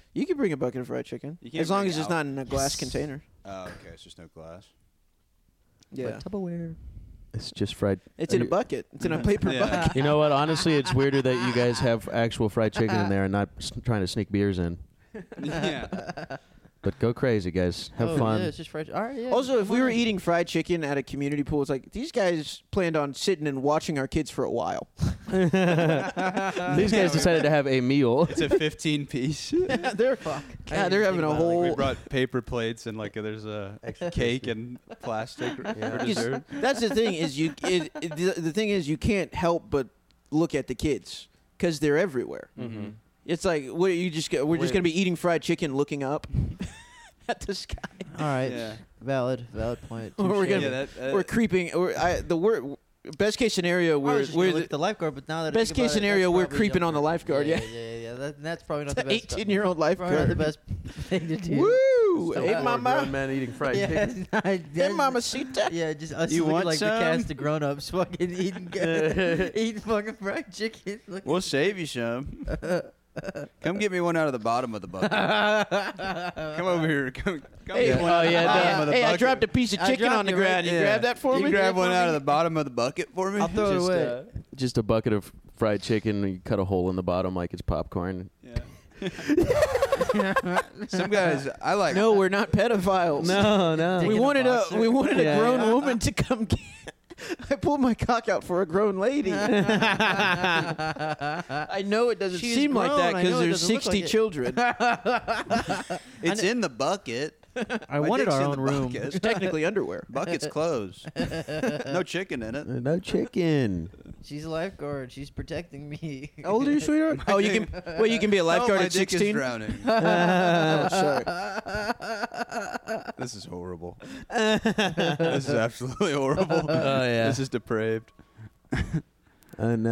You can bring a bucket of fried chicken You can't as long bring as it's out- not in a glass container. Oh, okay. It's just no glass. Yeah, Tupperware. It's just fried. it's in a you- bucket. It's in a paper Yeah. bucket. You know what? Honestly, it's weirder that you guys have actual fried chicken in there and not trying to sneak beers in. Yeah. But go crazy, guys. Have fun. Yeah, it's just fried. All right. Yeah, Also, if come we were on. eating fried chicken at a community pool, it's like these guys planned on sitting and watching our kids for a while. These guys decided to have a meal. It's a 15 piece. they're I God, didn't they're think having a about it like whole. We brought paper plates and like there's a cake and plastic for dessert. That's the thing is the thing is you can't help but look at the kids because they're everywhere. Mm-hmm. It's like we're just gonna be eating fried chicken, looking up at the sky. All right. Yeah. Valid point. Or we're Touche. gonna- We're creeping. The word best case scenario I was we're just gonna we're look at the lifeguard, but now that I best think case about it, scenario that's we're probably creeping on the jumper. lifeguard. Yeah, That's probably not it's the an best. 18-year-old Probably not the lifeguard. best thing to do. Woo! So Hey, poor Grown mama. men eating fried Yeah, chicken. Hey, mamacita. Yeah, just us You looking want like the some? cast of grown-ups fucking eating fucking fried chicken. We'll save you some. Come get me one out of the bottom of the bucket. Come over here. Come Hey, get one out of the bottom of the hey, I bucket. dropped a piece of I chicken dropped on the it right ground. You Yeah. grab that for You me? grab one for out me? of the bottom of the bucket for me. I'll throw it Just, away. Just a bucket of fried chicken. And you cut a hole in the bottom like it's popcorn. Yeah. Some guys, I like. No, we're not pedophiles. No, no. Dig we in a wanted boxer. we wanted Yeah, a grown yeah. woman to come. I pulled my cock out for a grown lady. I know it doesn't She's seem like that grown. I know because it there's doesn't look 60 like it. children. It's in the bucket. I My wanted dick's our in own the room. bucket. It's technically underwear. Bucket's closed. No chicken in it. No chicken. She's a lifeguard. She's protecting me. How old are you, sweetheart? Oh, you can. Wait, you can be a lifeguard my at dick is 16. drowning. Oh, sorry. This is horrible. This is absolutely horrible. Oh, yeah. This is depraved. And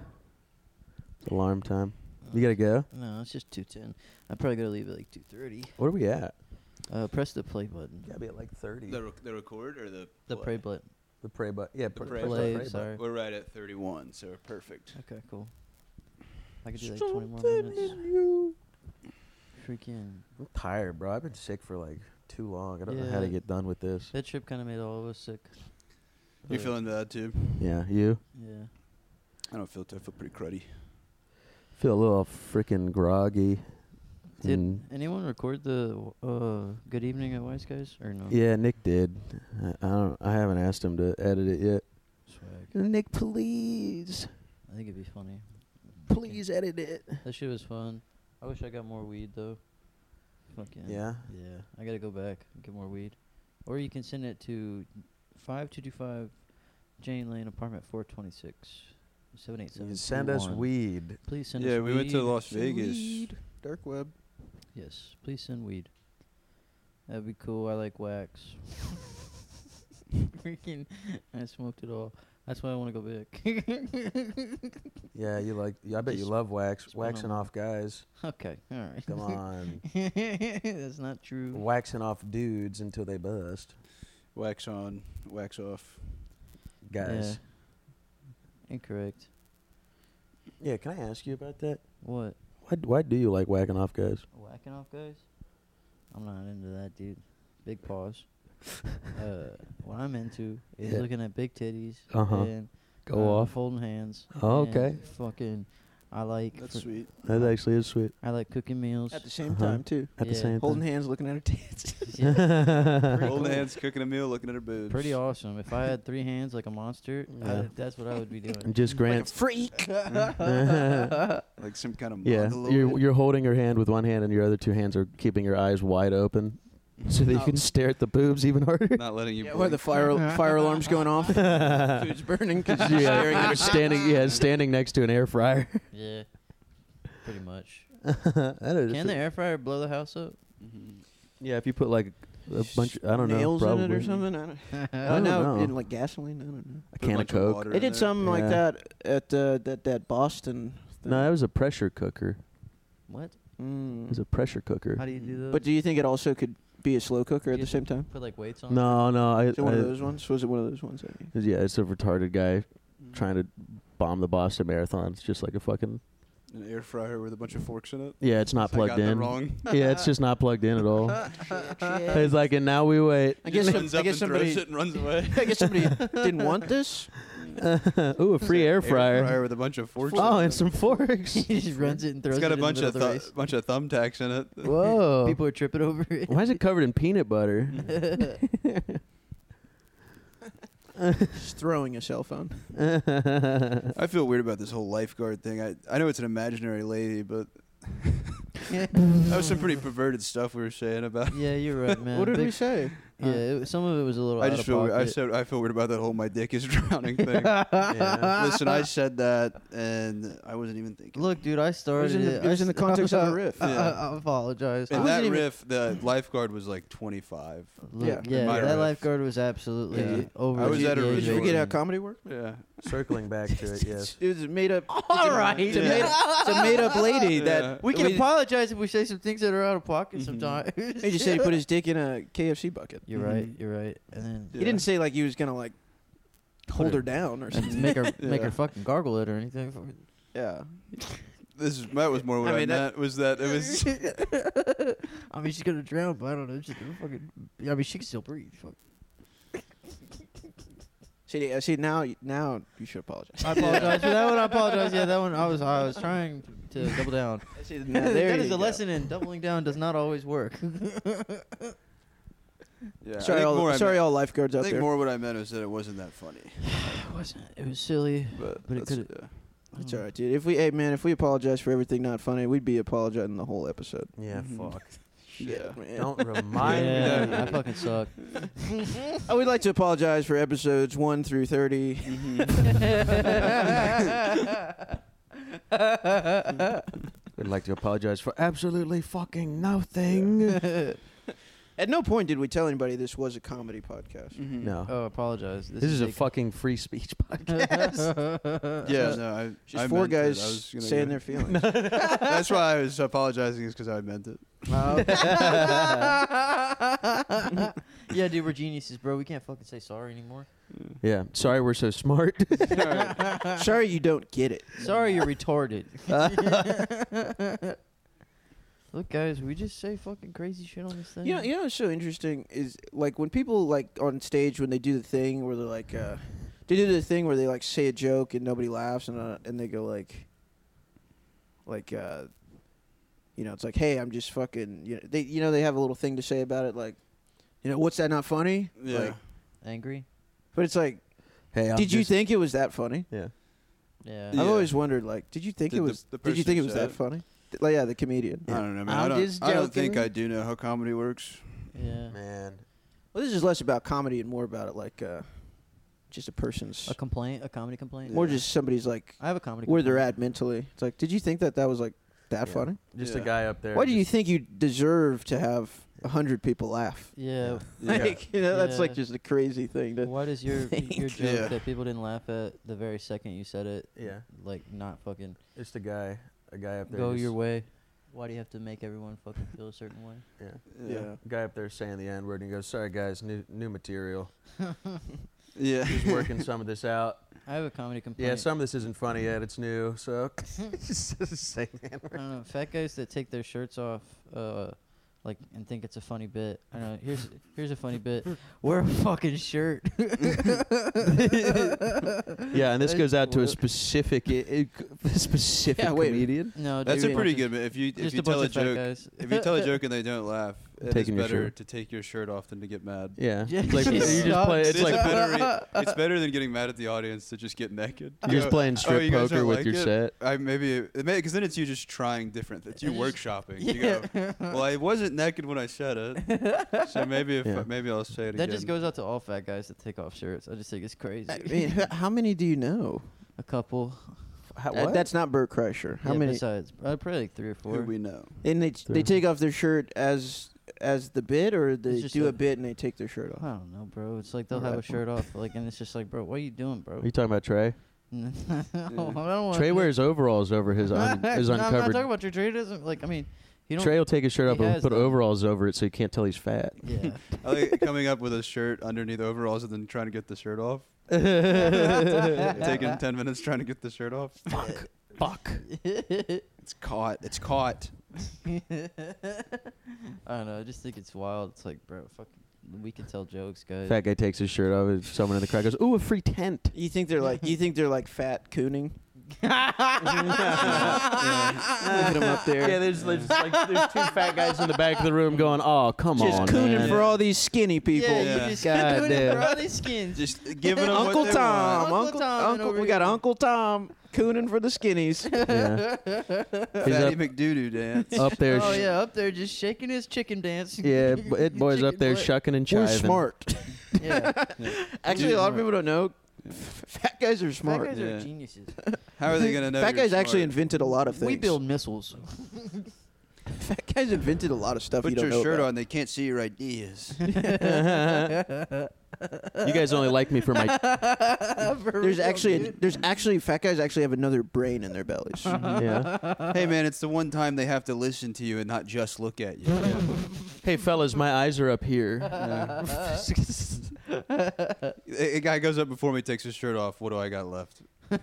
it's alarm time. You gotta go. No, it's just 2:10. I'm probably gonna leave at like 2:30. Where are we at? Press the play button. Gotta be at like 30. The record or the The play? play button. The pray button. Yeah, The pray pray button. Sorry. We're right at 31, so we're perfect. Okay, cool. I could do like 20 more minutes. Freaking. I'm tired, bro. I've been sick for like too long. I don't know how to Yeah. get done with this. That trip kind of made all of us sick. You But, feeling bad too? Yeah, you Yeah. I don't feel. I feel pretty cruddy. feel a little freaking groggy. Did and- anyone record the Good Evening at Wise Guys or no? yeah, Nick did. I don't. I haven't asked him to edit it yet. Swag. Nick, please, I think it'd be funny. please edit it. That shit was fun. I wish I got more weed though. Fucking. Yeah. Yeah. I gotta go back and get more weed. Or you can send it to 5225 Jane Lane, apartment 426. 787. Send us weed. Please send Yeah, us we went to weed. Las Vegas. Weed. Dark web. Yes, please send weed. That'd be cool. I like wax. Freaking, I smoked it all. That's why I want to go back. Yeah, you like. I bet you Just- love wax. just one Waxing on- off guys. Okay, all right. Come on. That's not true. Waxing off dudes until they bust. Wax on, wax off. Guys. Yeah. Incorrect. Yeah. Can I ask you about that? What? Why do you like whacking off guys? Whacking off guys? I'm not into that, dude. Big pause. What I'm into is Yeah. looking at big titties Uh-huh. and Go off. holding hands. Oh, and okay. Fucking, I like. That's sweet. That actually is sweet. I like cooking meals. At the same Uh-huh. time too. At the Yeah. same Holding time. hands, looking at her tits. Pretty Holding cool. hands, cooking a meal, looking at her boobs. Pretty awesome. If I had 3 hands like a monster, Yeah. that's what I would be doing. And just Like a Grant. freak. Like some kind of Yeah, mongoloid. you're holding her hand with one hand, and your other 2 hands are keeping your eyes wide open, so that you can stare at the boobs even harder. Not letting you. Yeah, where the blink. fire alarm's going off. Food's burning because you're Yeah, staring at her. standing next to an air fryer. Yeah, pretty much. That is Can the air fryer blow the house up? Mhm. Yeah, if you put like a bunch, I don't know, nails probably in it or something. I don't, I oh don't no, know. in like gasoline. I don't know. a Put can of bunch Coke. water They in did there. something like Yeah. that at that Boston. Thing. No, that was a pressure cooker. What? It Mm. was a pressure cooker. How do you do those? But do you think it also could be a slow cooker at You the same time? put like weights on? No, Is it one of those ones? Was it one of those ones? Yeah, it's a retarded guy trying to bomb the Boston Marathon. It's just like a fucking An air fryer with a bunch of forks in it. Yeah, it's not So I plugged got the in. wrong. Yeah, it's just not plugged in at all. It's like, and now we wait. I guess runs I up guess and throws somebody it and runs away. I guess somebody didn't want this. Ooh, a free air fryer. with a bunch of forks. Oh, in and it. some forks. He just runs it and throws It's got it a bunch in the of middle of the race. bunch of thumbtacks in it. Whoa. People are tripping over it. Why is it covered in peanut butter? Just throwing a cell phone. I feel weird about this whole lifeguard thing. I know it's an imaginary lady, but that was some pretty perverted stuff we were saying about. Yeah, you're right, man. What did Big- we say? Yeah, some of it was a little. I out just of feel pocket. I feel weird about that whole "my dick is drowning" thing. Yeah. Listen, I said that, and I wasn't even thinking. Look, dude, I started it was in the context of a riff. I apologize. in wasn't that even- riff, the lifeguard was like 25. Look, Yeah. yeah, My that riff. lifeguard was absolutely Yeah. over. I was the at a age Did you resort. forget how rating. comedy worked? Yeah. Circling back to it, yes. It was made up. All right. It's a made up lady Yeah. that We can apologize if we say some things that are out of pocket sometimes. He just said he put his dick in a KFC bucket. You're right. You're right. And then He didn't say like he was gonna like hold her down or and something. make her make her Yeah. fucking gargle it or anything. Yeah. That was more what I I, mean, that- meant. Was that it was? I mean, she's gonna drown, but I don't know. She's gonna fucking. I mean, she can still breathe. Fuck. See now you should apologize. I apologize for that one. I apologize. Yeah, that one. I was trying to double down. See, that now, there is you a go. lesson in doubling down does not always work. Yeah. Sorry, all lifeguards I out think there. more what I meant was that it wasn't that funny. It wasn't. It was silly. But But it that's- could've- yeah. It's alright, dude. If we apologize for everything not funny, we'd be apologizing the whole episode. Yeah, Mhm. fuck. Yeah. Man. Don't remind Yeah, me. I fucking suck. I would like to apologize for episodes 1 through 30. We'd like to apologize for absolutely fucking nothing. At no point did we tell anybody this was a comedy podcast. Mhm. No. Oh, apologize. This is a fucking free speech podcast. Yeah, no, I Just I four meant it. I guys was gonna saying go- their feelings. That's why I was apologizing, is because I meant it. Yeah, dude, we're geniuses, bro. We can't fucking say sorry anymore. Yeah. Sorry we're so smart. Sorry you don't get it. Sorry, you're retarded. Look, guys, we just say fucking crazy shit on this thing. You know what's so interesting is like when people like on stage when they do the thing where they're like they do the thing where they like say a joke and nobody laughs and they go like it's like, hey, I'm just fucking they have a little thing to say about it, like, what's that not funny? Yeah. Like, Angry? but it's like, Hey, did you think it was that funny? Yeah. Yeah. Yeah. I've always wondered, like, did you think The- it the- was? the Did you person think it who was said that it? funny? Like, yeah, the comedian. I don't know, man. I'm I just don't think joking. I do know how comedy works. Yeah. Man. Well, this is less about comedy and more about it, like, just a person's, A complaint? A comedy complaint? more just somebody's like I have a comedy where they're complaint. at mentally. It's like, did you think that was like that Yeah. funny? Just Yeah. a guy up there. Why do you just- think you deserve to have 100 people laugh? Yeah. Like, that's like Yeah. just a crazy thing. To, Why does your think. joke Yeah. that people didn't laugh at the very second you said it, Yeah. like, not fucking Just a guy up there. go just- your way? Why do you have to make everyone fucking feel a certain way? Yeah. yeah. A guy up there saying the N word and he goes, "Sorry guys, new material. Yeah. Just working some of this out. I have a comedy complaint. Yeah, some of this isn't funny yet. It's new, so just say the I N-word. don't know. Fat guys that take their shirts off, like, and think it's a funny bit. I know. Here's a funny bit. Wear a fucking shirt. Yeah, and this goes out to a specific Yeah, wait. comedian. No, That's dude, a pretty bunch good bit. If you Just a tell bunch a of fat joke, guys. if you tell a joke and they don't laugh, it's Taking your better shirt. to take your shirt off than to get mad. Yeah, Yeah, It's like it you just play. sucks. It's like it's better than getting mad at the audience to just get naked. you're just playing "Oh, strip you guys poker don't with like your it?" set. I because then it's you just trying different. It's you workshopping. You Yeah. go, well, I wasn't naked when I said it, so maybe Yeah. maybe I'll say it That again. just goes out to all fat guys that take off shirts. I just think it's crazy. I mean, how many do you know? A couple. That's not Bert Kreischer. How Yeah, many? Besides, probably like 3 or 4. Who we know. And they take off their shirt as the bit, or they just do a- a bit and they take their shirt I off. don't know, bro. It's like they'll have a Right. shirt off, like, and it's just like, bro, what are you doing, bro? Are you talking about Trey? I don't wanna- Trey wears overalls over his No, I'm not uncovered. talking about Trey. Trey doesn't like. I mean, you don't. Trey will take his shirt he off and has put them. overalls over it so you can't tell he's fat. Yeah. I like coming up with a shirt underneath overalls and then trying to get the shirt off. Yeah. Taking 10 minutes trying to get the shirt off. Fuck. It's caught. It's caught. I don't know. I just think it's wild. It's like, bro, fucking, we can tell jokes, guys. Fat guy takes his shirt off. And someone in the crowd goes, "Ooh, a free tent." You think they're like fat cooning? Look at him up there. Yeah, there's two fat guys in the back of the room going, "Oh, come Just on, cooning man." for all these skinny people. Yeah, Yeah. you just God doing it damn. for all these skins. Just giving them Uncle what they Tom, want. Uncle Tom over we got here. Uncle Tom cooning for the skinnies. Yeah. He's Fatty up, McDoo-doo dance. up there. Oh yeah, up there just shaking his chicken dance. Yeah, it boy's up Chicken there butt. shucking and We're chiving. smart. Yeah. Actually, a lot of people don't know. Fat guys are Fat smart. guys Yeah. are geniuses. How are they gonna know? Fat you're guys actually smart? invented a lot of things. We build missiles. Fat guys invented a lot of stuff. Put you don't your know shirt about. on. They can't see your ideas. You guys only like me for my. There's actually fat guys actually have another brain in their bellies. Yeah. Hey man, it's the one time they have to listen to you and not just look at you. Hey fellas, my eyes are up here. A guy goes up before me, takes his shirt off. What do I got left?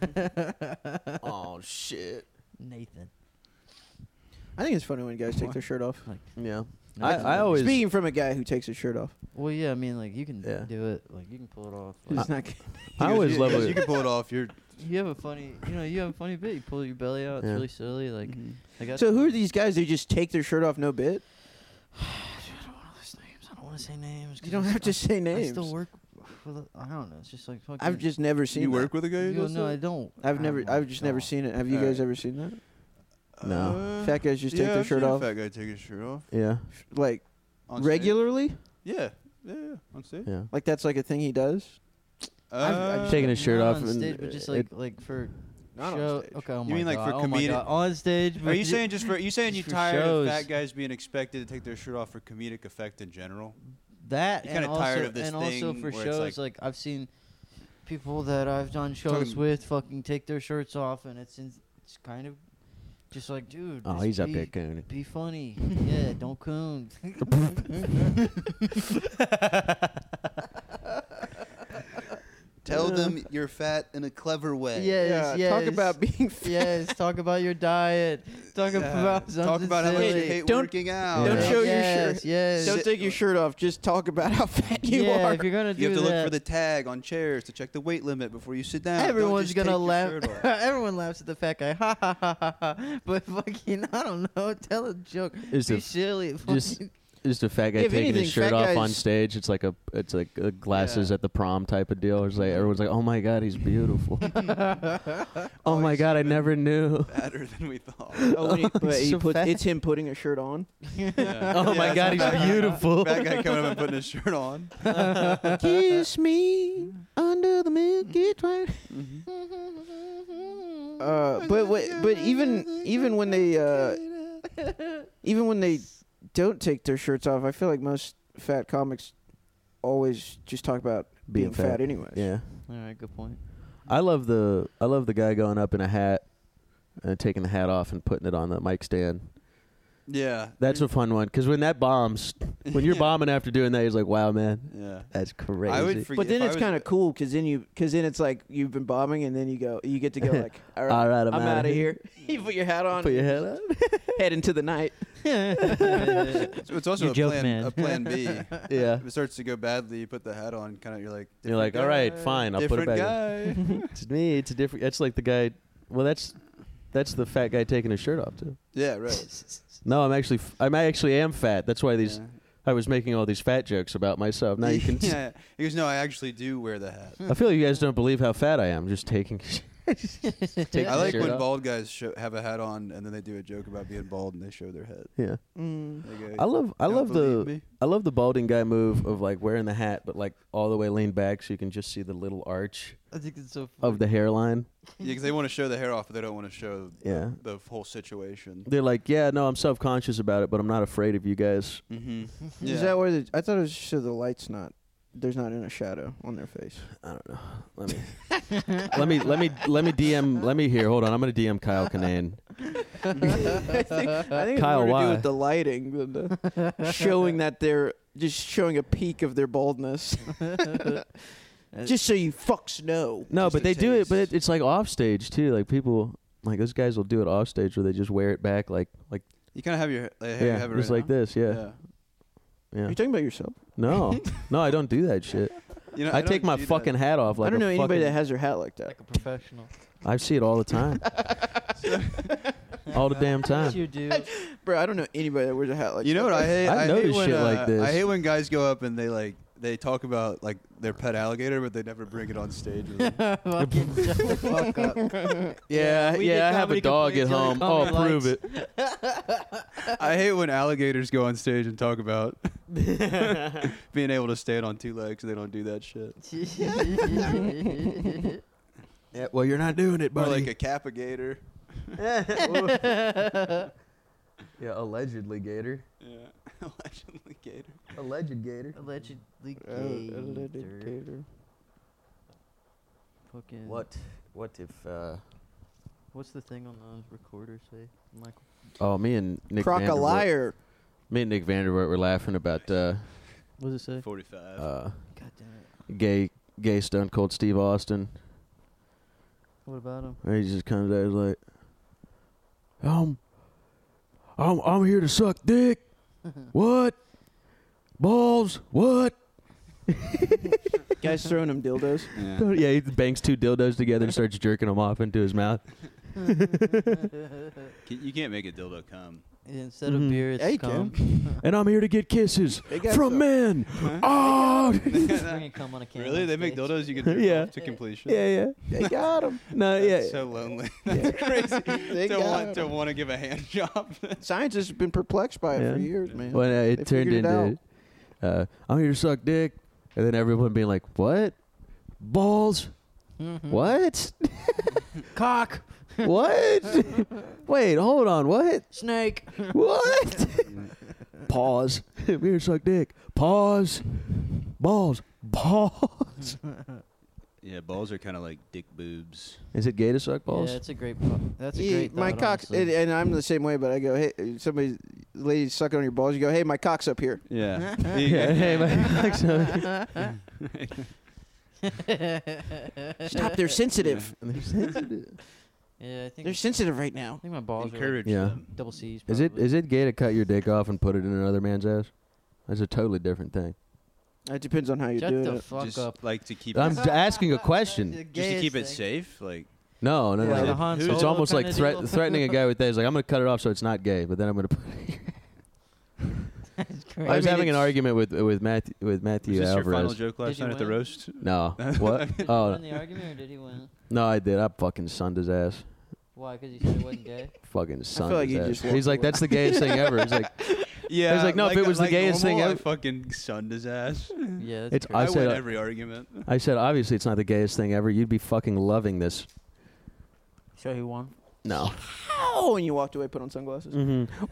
Oh shit. Nathan. I think it's funny when guys take their shirt off. Yeah. Nathan. I always. Speaking from a guy who takes his shirt off, Well, yeah, I mean, like you can Yeah. do it. Like you can pull it off. it's Like, not. I always love You it. can pull it off. You're. you have a funny, you have a funny bit. You pull your belly out. It's Yeah. really silly. Like I got. So who are these guys? They just take their shirt off, no bit. I don't want to list names. I don't want to say names. You don't have to say I names. still work with. I don't know. It's just like fucking. I've just never seen. You that. work with a guy? Who You does no, I that? don't. I've Oh never. my I've just never God. seen it. Have you Alright. guys ever seen that? No. Fat guys just take yeah, their I've shirt seen a off, Fat guy take his shirt off. Yeah. like On stage. regularly. Yeah, on stage. Yeah. Like that's like a thing he does. I've Taking his shirt not off on and stage, but just it- like for Not on show. stage. Okay, oh You my mean like God, for oh my comedic- God, on stage? Are but you saying just for you saying just you're for tired shows. of fat guys being expected to take their shirt off for comedic effect in general? that? You're And kinda tired also, of this and also thing for where it's shows, like I've seen people that I've done shows Talking- with fucking take their shirts off, and it's kind of just like, dude. Oh, just he's up be- there cooning. Be funny. Yeah, don't coon. Tell them you're fat in a clever way. Yes, yes. Talk about being fat. Yes, talk about your diet. Talk about something Talk about how much you silly. hate Don't- working out. don't show your Yes, shirt. Yes. Don't take your shirt off. Just talk about how fat you yeah, are. if you're gonna do You have to that, look for the tag on chairs to check the weight limit before you sit down. Don't everyone's just gonna take your laugh. shirt off. Everyone laughs at the fat guy. Ha ha ha ha ha. But fucking, I don't know. Tell a joke. Is Be the- silly. just- Fucking- Just a fat guy If taking anything, his shirt fat off on guys- stage. It's like a glasses at the prom type of deal. It's like everyone's like, "Oh my God, he's beautiful." Oh my he's God, I even never knew. Fatter than we thought. Oh, when he, but he So puts, fat. it's him putting a shirt on. Oh my God, he's beautiful. Fat guy coming up and putting his shirt on. Kiss me under the milky twilight. But even when they don't take their shirts off, I feel like most fat comics always just talk about being fat anyways. Yeah, All right, good point. I love the guy going up in a hat and taking the hat off and putting it on the mic stand. Yeah. That's a fun one because when that bombs, when you're Yeah. bombing after doing that, he's like, "Wow, man, Yeah. that's crazy." I would forget. But then it's kind of cool because then it's like you've been bombing and then you get to go like, all right, All right, I'm I'm outta out of here." here. You put your hat on. Put your head up. Head into the night. It's also You a joke, plan. man. A plan B. Yeah, If it starts to go badly, you put the hat on. Kind of, you're like. You're like, "Different "All right, guy, fine, I'll put it different back guy." it's me. It's a different. That's like the guy. Well, that's the fat guy taking his shirt off too. Yeah. Right. No, I actually am fat. That's why Yeah. I was making all these fat jokes about myself. Now you can. Yeah. He goes, no, I actually do wear the hat. I feel like you guys don't believe how fat I am. Just taking. Take I the like shirt when off. bald guys have a hat on and then they do a joke about being bald and they show their head. Yeah, They go, I love "Don't believe me?" I love the balding guy move of like wearing the hat, but like all the way leaned back so you can just see the little arch I think it's so funny. of the hairline. Yeah, because they want to show the hair off, but they don't want to show Yeah. the whole situation. They're like, yeah, no, I'm self-conscious about it, but I'm not afraid of you guys. Mm-hmm. Is that where I thought it was so the light's there's not in a shadow on their face. I don't know. Let me let me hear. Hold on, I'm gonna DM Kyle Kinane. I think it's Kyle, more to why? do with the lighting than the showing that they're just showing a peak of their baldness. Just so you fucks know. No, Just but a they do it. But taste. it's like off stage too. Like people Like those guys will do it off stage where they just wear it back like You kind of have your hair. yeah, have it just right like now? this. Yeah. Are Yeah. you talking about yourself? No, no, I don't do that shit. You know, I don't take my do that. fucking hat off like I don't know a anybody fucking, that has their hat like that. Like a professional. I see it all the time. All the damn time. You do. Bro, I don't know anybody that wears a hat like You know what I hate? I've I hate noticed when, shit like this. I hate when guys go up and they talk about like their pet alligator, but they never bring it on stage. With them. Fucking shut the fuck up. Yeah, we yeah, get I have a comedy dog at complaints, home. only Oh, comedy prove likes. it. I hate when alligators go on stage and talk about being able to stand on two legs. They don't do that shit. Yeah, well, you're not doing it, Or buddy. like a capagator. Yeah, allegedly gator. Yeah, allegedly gator. Alleged gator. Allegedly gator. Gator. Fucking. What if? What's the thing on the recorder say, Michael? Oh, me and Nick Vanderbilt. Crocolier. Me and Nick Vanderbilt were laughing about What does it say? 45. God damn it. gay Stone Cold Steve Austin. What about him? Where he just comes out and is like, I'm here to suck dick. What? Balls? What? Guys throwing him dildos. Yeah. Yeah, he bangs two dildos together and starts jerking them off into his mouth. You can't make a dildo come. Instead Mhm. of beer, it's Yeah, you cum. And I'm here to get kisses They got from some. men. Oh, Bringing cum on a can. Really? on They make stage. dildos you can jerk Yeah. off to completion? yeah. They got him. No, That's yeah. so lonely. That's crazy. They got to want to give a hand job. Science has been perplexed by it Yeah. for years, man. When They it turned figured it into, I'm here to suck dick, and then everyone being like, "What? Balls? Mhm. What? Cock. What? Wait, hold on. What? Snake. What? Pause. I'm here to suck dick. Pause. Balls. Pause. Yeah, balls are kind of like dick boobs. Is it gay to suck balls? Yeah, it's a great. That's a Yeah, great. my thought, cock, honestly. and I'm the same way, but I go, hey, somebody, lady's sucking on your balls. You go, hey, my cock's up here. Yeah. Yeah, hey, my Stop, they're sensitive. Yeah, I think. They're sensitive right now. I think my balls Encourage Yeah. are them. double C's. Is it probably. gay to cut your dick off and put it in another man's ass? That's a totally different thing. It depends on how you're Shut doing the it. fuck Just up. like to keep I'm asking a question. The just to keep it gayest thing. safe. Like No. Yeah, no. the Han It's Solo almost like kinda deal. threatening a guy with that. He's like, I'm going to cut it off so it's not gay, but then I'm going to put it. That's I crazy. was mean, having an it's- argument with Matthew was this your final Alvarez. joke last Did you night at the win? roast? No. What? Did he Oh, win the argument or did he win? no, I did. I fucking sunned his ass. Why? Because he said it wasn't gay. Fucking sunned like his you ass. just walked He's like, away. that's the gayest thing ever. He's like, Yeah. I was like, no, if it was the gayest thing normal, I ever- fucking sunned his ass. Yeah, that's It's- crazy. I I said- win every argument. I said, obviously it's not the gayest thing ever. You'd be fucking loving this. So he won. No. Oh, and you walked away, put on sunglasses. Mm-hmm.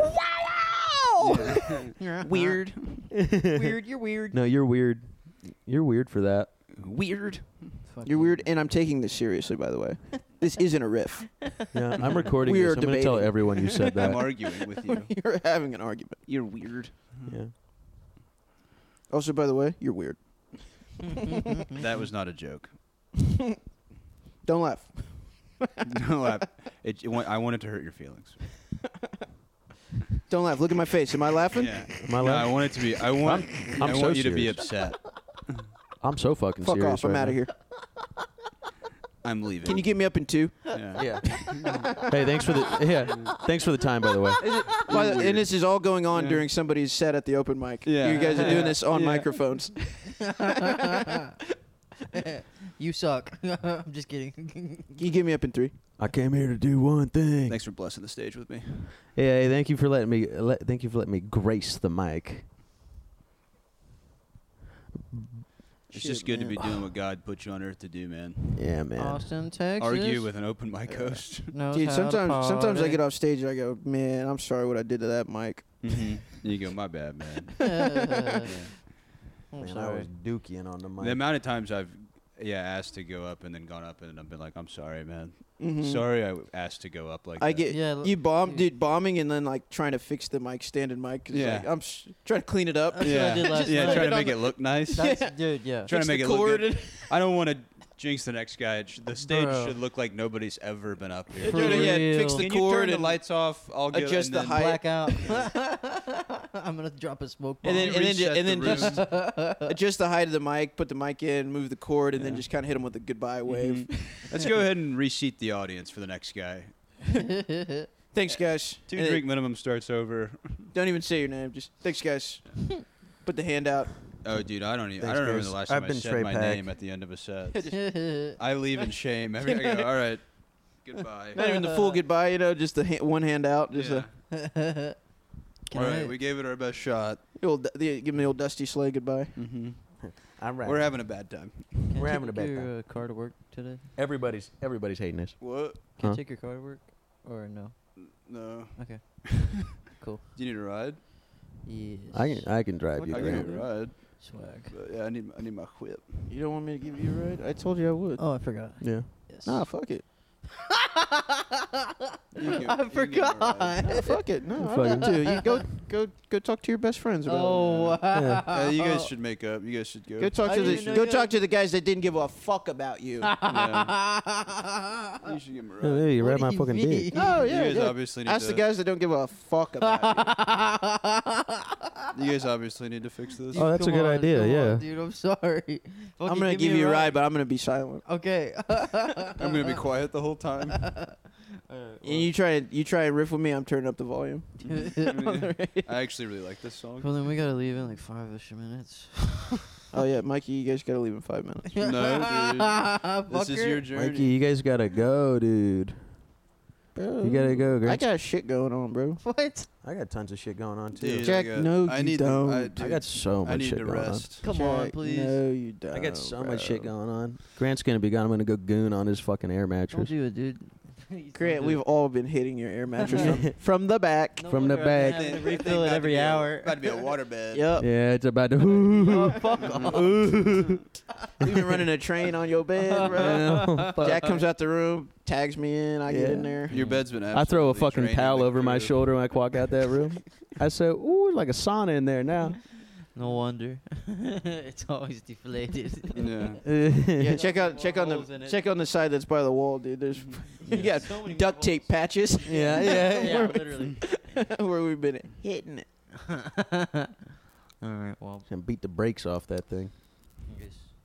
Weird. Weird. You're weird. No, you're weird. You're weird for that. Weird. You're weird, and I'm taking this seriously, by the way. This isn't a riff. Yeah, I'm recording We this. are I'm going to tell debating. everyone you said I'm that. arguing with you. You're having an argument. You're weird. Yeah. Also, by the way, you're weird. That was not a joke. Don't laugh. No, I wanted to hurt your feelings. Don't laugh. Look at my face. Am I laughing? Yeah. Am I No, I laughing? want it to be. I want. I'm I so want you to be serious. upset. I'm so fucking Fuck serious. off. I'm right out of now. here. I'm leaving. Can you get me up in 2? Yeah. Yeah. Hey, thanks for the thanks for the time, by the way. And this is all going on Yeah. during somebody's set at the open mic. Yeah. You guys are doing this on Yeah. microphones. You suck. I'm just kidding. Can you get me up in 3? I came here to do one thing. Thanks for blessing the stage with me. Hey, thank you for letting me grace the mic. It's Shit, just good man. to be doing what God put you on earth to do, man. Yeah, man. Austin, Texas. Argue with an open mic host. knows Dude, how to sometimes I party. get off stage and I go, man, I'm sorry what I did to that mic. Mm-hmm. You go, my bad, man. I'm Man, I sorry. was dookie on the mic. The amount of times I've asked to go up and then gone up and I've been like, I'm sorry, man. Mhm. Sorry I asked to go up like I that. get Yeah, you dude, bombing and then like trying to fix the mic, standing mic. 'cause, Yeah. like, I'm trying to clean it up. That's what I did last yeah, night. trying to make it look nice. That's, dude, yeah. Trying to Fix make the it look cord good. I don't want to Jinx the next guy. The stage Bro. should look like nobody's ever been up here. For Fix real. the Can you cord turn the and lights off? I'll get adjust and the then- height. Blackout. I'm gonna drop a smoke bomb. And then, You and then, reset and then the just adjust the height of the mic, put the mic in, move the cord, and then Yeah. just kind of hit him with a goodbye wave. Mhm. Let's go ahead and reseat the audience for the next guy. Thanks, guys. 2 And drink minimum starts over. Don't even say your name. Just thanks, guys. Put the hand out. Oh, dude, I don't even. I Thanks, don't remember guys. the last I've time I been said Trey my Pack. name at the end of a set. I leave in shame. I go, all right, goodbye. Not even the full goodbye, just the one hand out. Just Yeah. Can All right, I- we gave it our best shot. give him the old Dusty Slay goodbye. Mm-hmm. I'm right. We're having a bad time. Can I We're take having a bad your, time. car to work today? Everybody's hating us. What? Can Huh? I take your car to work, or no? No. Okay. Cool. Do you need a ride? Yes. I can drive you I can give around. you a ride. Swag. But yeah, I need my whip. You don't want me to give you a ride? I told you I would. Oh, I forgot. Yeah. Yes. Nah, fuck it. You can- I you can give me a ride. forgot. Nah, fuck it. No, I Fuck want it. to. You go talk to your best friends about Oh it. wow. You guys should make up. You guys should go. Go talk I to didn't know go you- talk to the guys that didn't give a fuck about you. Yeah. You should give me a ride. Hey, you What read do my you fucking mean? dick. Oh yeah, you guys yeah. obviously need Ask to. the guys that don't give a fuck about you. You guys obviously need to fix this. Oh, that's a Come good on, idea, come on, yeah. dude, I'm sorry. I'm gonna give you a ride, but I'm gonna be silent. Okay. I'm gonna be quiet the whole time. And you try and riff with me. I'm turning up the volume. I actually really like this song. Well, then we gotta leave in like 5-ish minutes. Oh yeah, Mikey, you guys gotta leave in 5 minutes. No, dude. This is Fucker. your journey. Mikey, you guys gotta go, dude. Bro, You gotta go, I Grant. got shit going on, bro. What? I got tons of shit going on too. Dude, Jack, I got- no, I you need don't. To, I dude, got so much I need shit to going rest. Come on, Jack, please. No, you don't. on. I got so much shit bro. going on. Grant's gonna be gone. I'm gonna go goon on his fucking air Don't mattress. do it, dude. Please Grant, don't do we've it. all been hitting your air mattress from the back. No from the wonder I've been back. having to refill it every hour. About to be a waterbed. Yep. Yeah, it's about to. Oh, fuck off. We've been running a train on your bed, bro. Jack comes out the room, tags me in, I get Yeah. in there. Your bed's been. I throw a absolutely fucking draining towel the over my crew. shoulder when I walk out that room. I say, "Ooh, like a sauna in there now." No wonder. It's always deflated. Yeah. Yeah, check on Holes in it. the side that's by the wall, dude. There's you got So many duct more tape patches Yeah, yeah, literally. where we've been hitting it. All right, well, And beat the brakes off that thing. I guess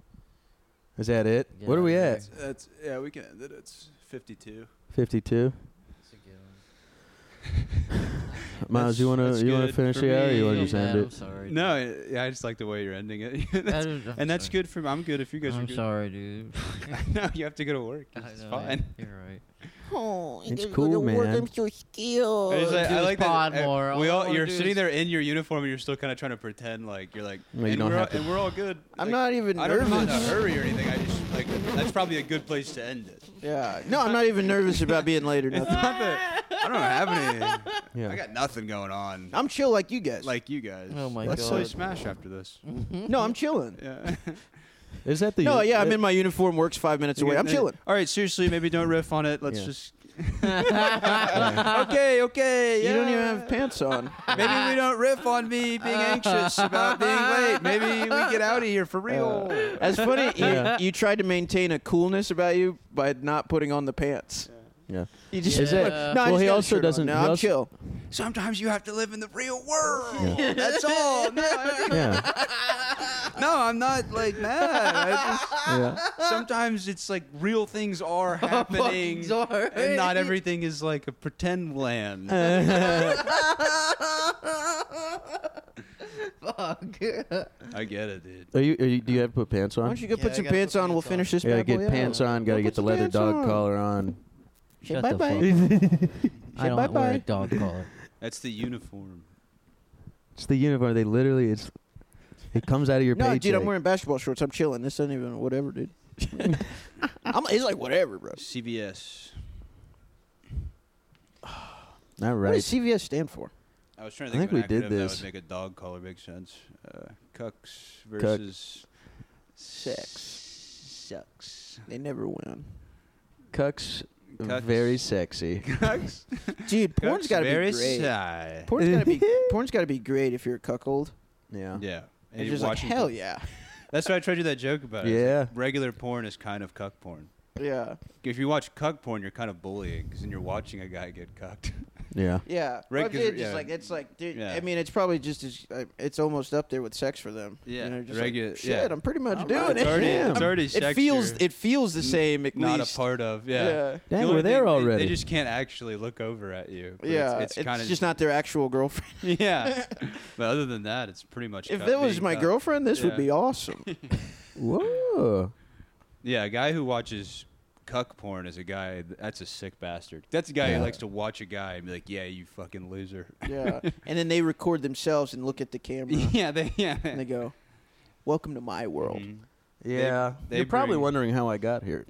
Is that it? Get What are out we of at? here. That's we can end it. It's 52. 52. it's a good one. Miles, you wanna that's wanna good finish for it out, or you me. wanna Feel just end bad, I'm it? sorry. No, yeah, I just like the way you're ending it. I That's- don't- I'm and that's sorry. good for me. I'm good if you guys are I'm good. sorry, dude. No, you have to go to work. I It's know, fine. You're right. Oh, It's cool, man. I'm so skilled. I, just like, do I is like pod that. more. All We I all, wanna you're do sitting is- there in your uniform and you're still kind of trying to pretend like you're like. No, you and don't we're have all, to. and we're all good. I'm Like, not even I don't, I'm not in a nervous. hurry or anything. I just like that's probably a good place to end it. Yeah. No, I'm not even nervous about being late or It's nothing. not that I don't have any. Yeah. I got nothing going on. I'm chill like you guys. Like you guys. Oh my Let's God. play Smash after this. no, I'm chilling. Yeah. Is that the? No, yeah, I'm in my uniform. Works 5 minutes away. I'm chilling. All right, seriously, maybe don't riff on it. Let's Yeah. just. Okay. yeah. You don't even have pants on. Maybe we don't riff on me being anxious about being late. Maybe we get out of here for real. That's funny. Yeah. You tried to maintain a coolness about you by not putting on the pants. Yeah. You just Is it- no, I well, just he got a also shirt on. doesn't- No, he I'm also- chill. Sometimes you have to live in the real world. Yeah. That's all. No, Yeah. no, I'm not like mad. Yeah. Sometimes it's like real things are happening, sorry. and not everything is like a pretend land. Fuck. I get it, dude. Are you? Do you have to put pants Why on? don't you go Yeah, put I some gotta pants put on? We'll pants finish on. this. Gotta bad get boy pants out. on. Gotta Go get put the some leather pants dog on. collar on. Say Shut bye the bye. fuck I don't wear bye-bye. a dog collar. That's the uniform. It's the uniform. They literally. It comes out of your No, paycheck. dude, I'm wearing basketball shorts. I'm chilling. This isn't even whatever, dude. It's like whatever, bro. CVS. All What right. does CVS stand for? I was trying I to think, think of we an did acronym that this. would make a dog collar make sense. Cucks versus Sex. Sucks. They never win. Cucks. Cucks. Very sexy. Cucks. Dude, porn's Cucks gotta very be great. shy. Porn's gotta be great if you're a cuckold. Yeah. Yeah. It's just like hell yeah. That's why I tried you that joke about it. It's Yeah. like regular porn is kind of cuck porn. Yeah. If you watch cuck porn, you're kind of bullying because then you're watching a guy get cucked. Yeah. Yeah. Right, Well, 'cause- dude, yeah. just like it's like, dude. Yeah. I mean, it's probably just as it's almost up there with sex for them. Yeah, You know, just regular- like, shit, yeah. I'm pretty much All doing right, it. It's already, Damn. it's already sex It feels the same. At not least. a part of. Yeah. Yeah. The Dang, only we're there thing- already. They just can't actually look over at you. but Yeah. It's kind of just not their actual girlfriend. Yeah. But other than that, it's pretty much. If cut- that was being my cut. girlfriend, this would Yeah. be awesome. Whoa. Yeah, a guy who watches cuck porn is a guy. That's a sick bastard. That's a guy Yeah. who likes to watch a guy and be like, "Yeah, you fucking loser." Yeah. And then they record themselves and look at the camera yeah, and they go, "Welcome to my world." Mhm. Yeah. they You're probably bring- wondering how I got here.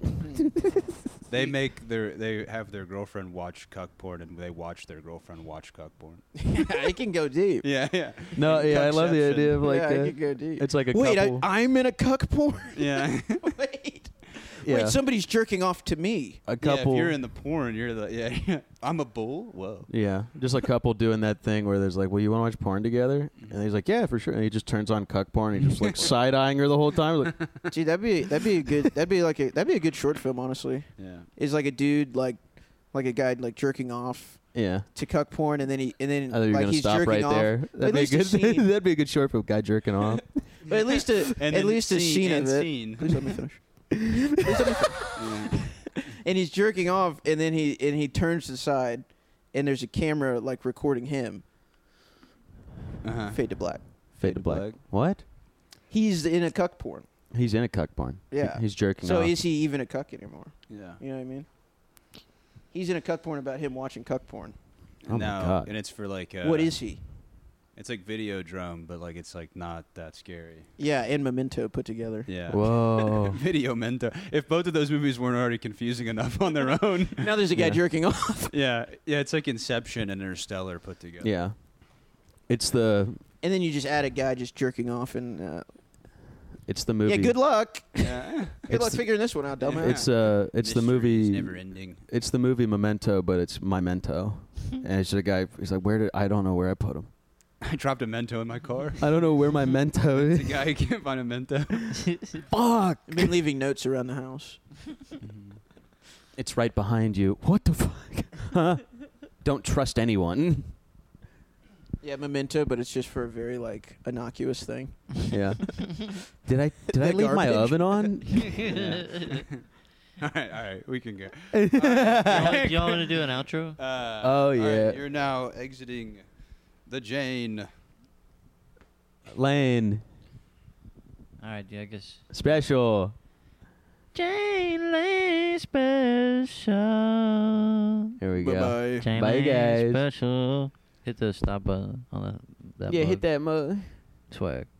They have their girlfriend watch cuck porn and they watch their girlfriend watch cuck porn. It can go deep. Yeah, yeah. No, yeah, I love the Cuckception. idea of like yeah, it can go deep. it's like a Wait, couple. I'm in a cuck porn. Yeah. Wait. Yeah. Wait, somebody's jerking off to me. a Yeah, couple. if you're in the porn, you're the yeah. I'm a bull. Whoa. Yeah, just a couple doing that thing where there's like, well, you want to watch porn together? And he's like, yeah, for sure. And he just turns on cuck porn and he just like side eyeing her the whole time. Like, Gee, that'd be a good that'd be a good short film, honestly. Yeah. Is like a dude like a guy like jerking off yeah. to cuck porn and then I thought you were like gonna he's stop jerking right off. there. That'd be a least a good. scene. That'd be a good short film. Guy jerking off. But at least And at then least a scene of and it. scene. Please let me finish. Yeah. And he's jerking off and then he turns to the side and there's a camera like recording him. Uh-huh. Fade to black. Fade to black. What? He's in a cuck porn. He's in a cuck porn. Yeah. He's jerking So off. is he even a cuck anymore? Yeah. You know what I mean? He's in a cuck porn about him watching cuck porn. Oh my No, God. and it's for like. What is he? It's like Videodrome, but like it's like not that scary. Yeah, and Memento put together. Yeah. Whoa. Video Mento. If both of those movies weren't already confusing enough on their own. Now there's a guy Yeah. jerking off. Yeah. Yeah. It's like Inception and Interstellar put together. Yeah. It's the And then you just add a guy just jerking off and movie. yeah, good luck. Yeah. Good luck the- figuring this one out, dumbass. It's the Mystery is movie. never ending. It's the movie Memento, but it's Memento. And it's just a guy. He's like, I don't know where I put him. I dropped a Mento in my car. I don't know where my Mento The is. guy can't find a Mento. Fuck. I've been leaving notes around the house. It's right behind you. What the fuck? Huh? Don't trust anyone. Yeah, Memento, but it's just for a very like innocuous thing. Yeah. Did I The leave my garbage. oven on? All right, we can go. Do y'all want to do an outro? Oh, all right, yeah. you're now exiting the Jane. Lane. All right, yeah, I guess. Special. Jane Lane special. Here we go. Bye-bye. Jane Bye, Lane guys. special. Hit the stop button on that. Yeah, button. hit that mug. Swag.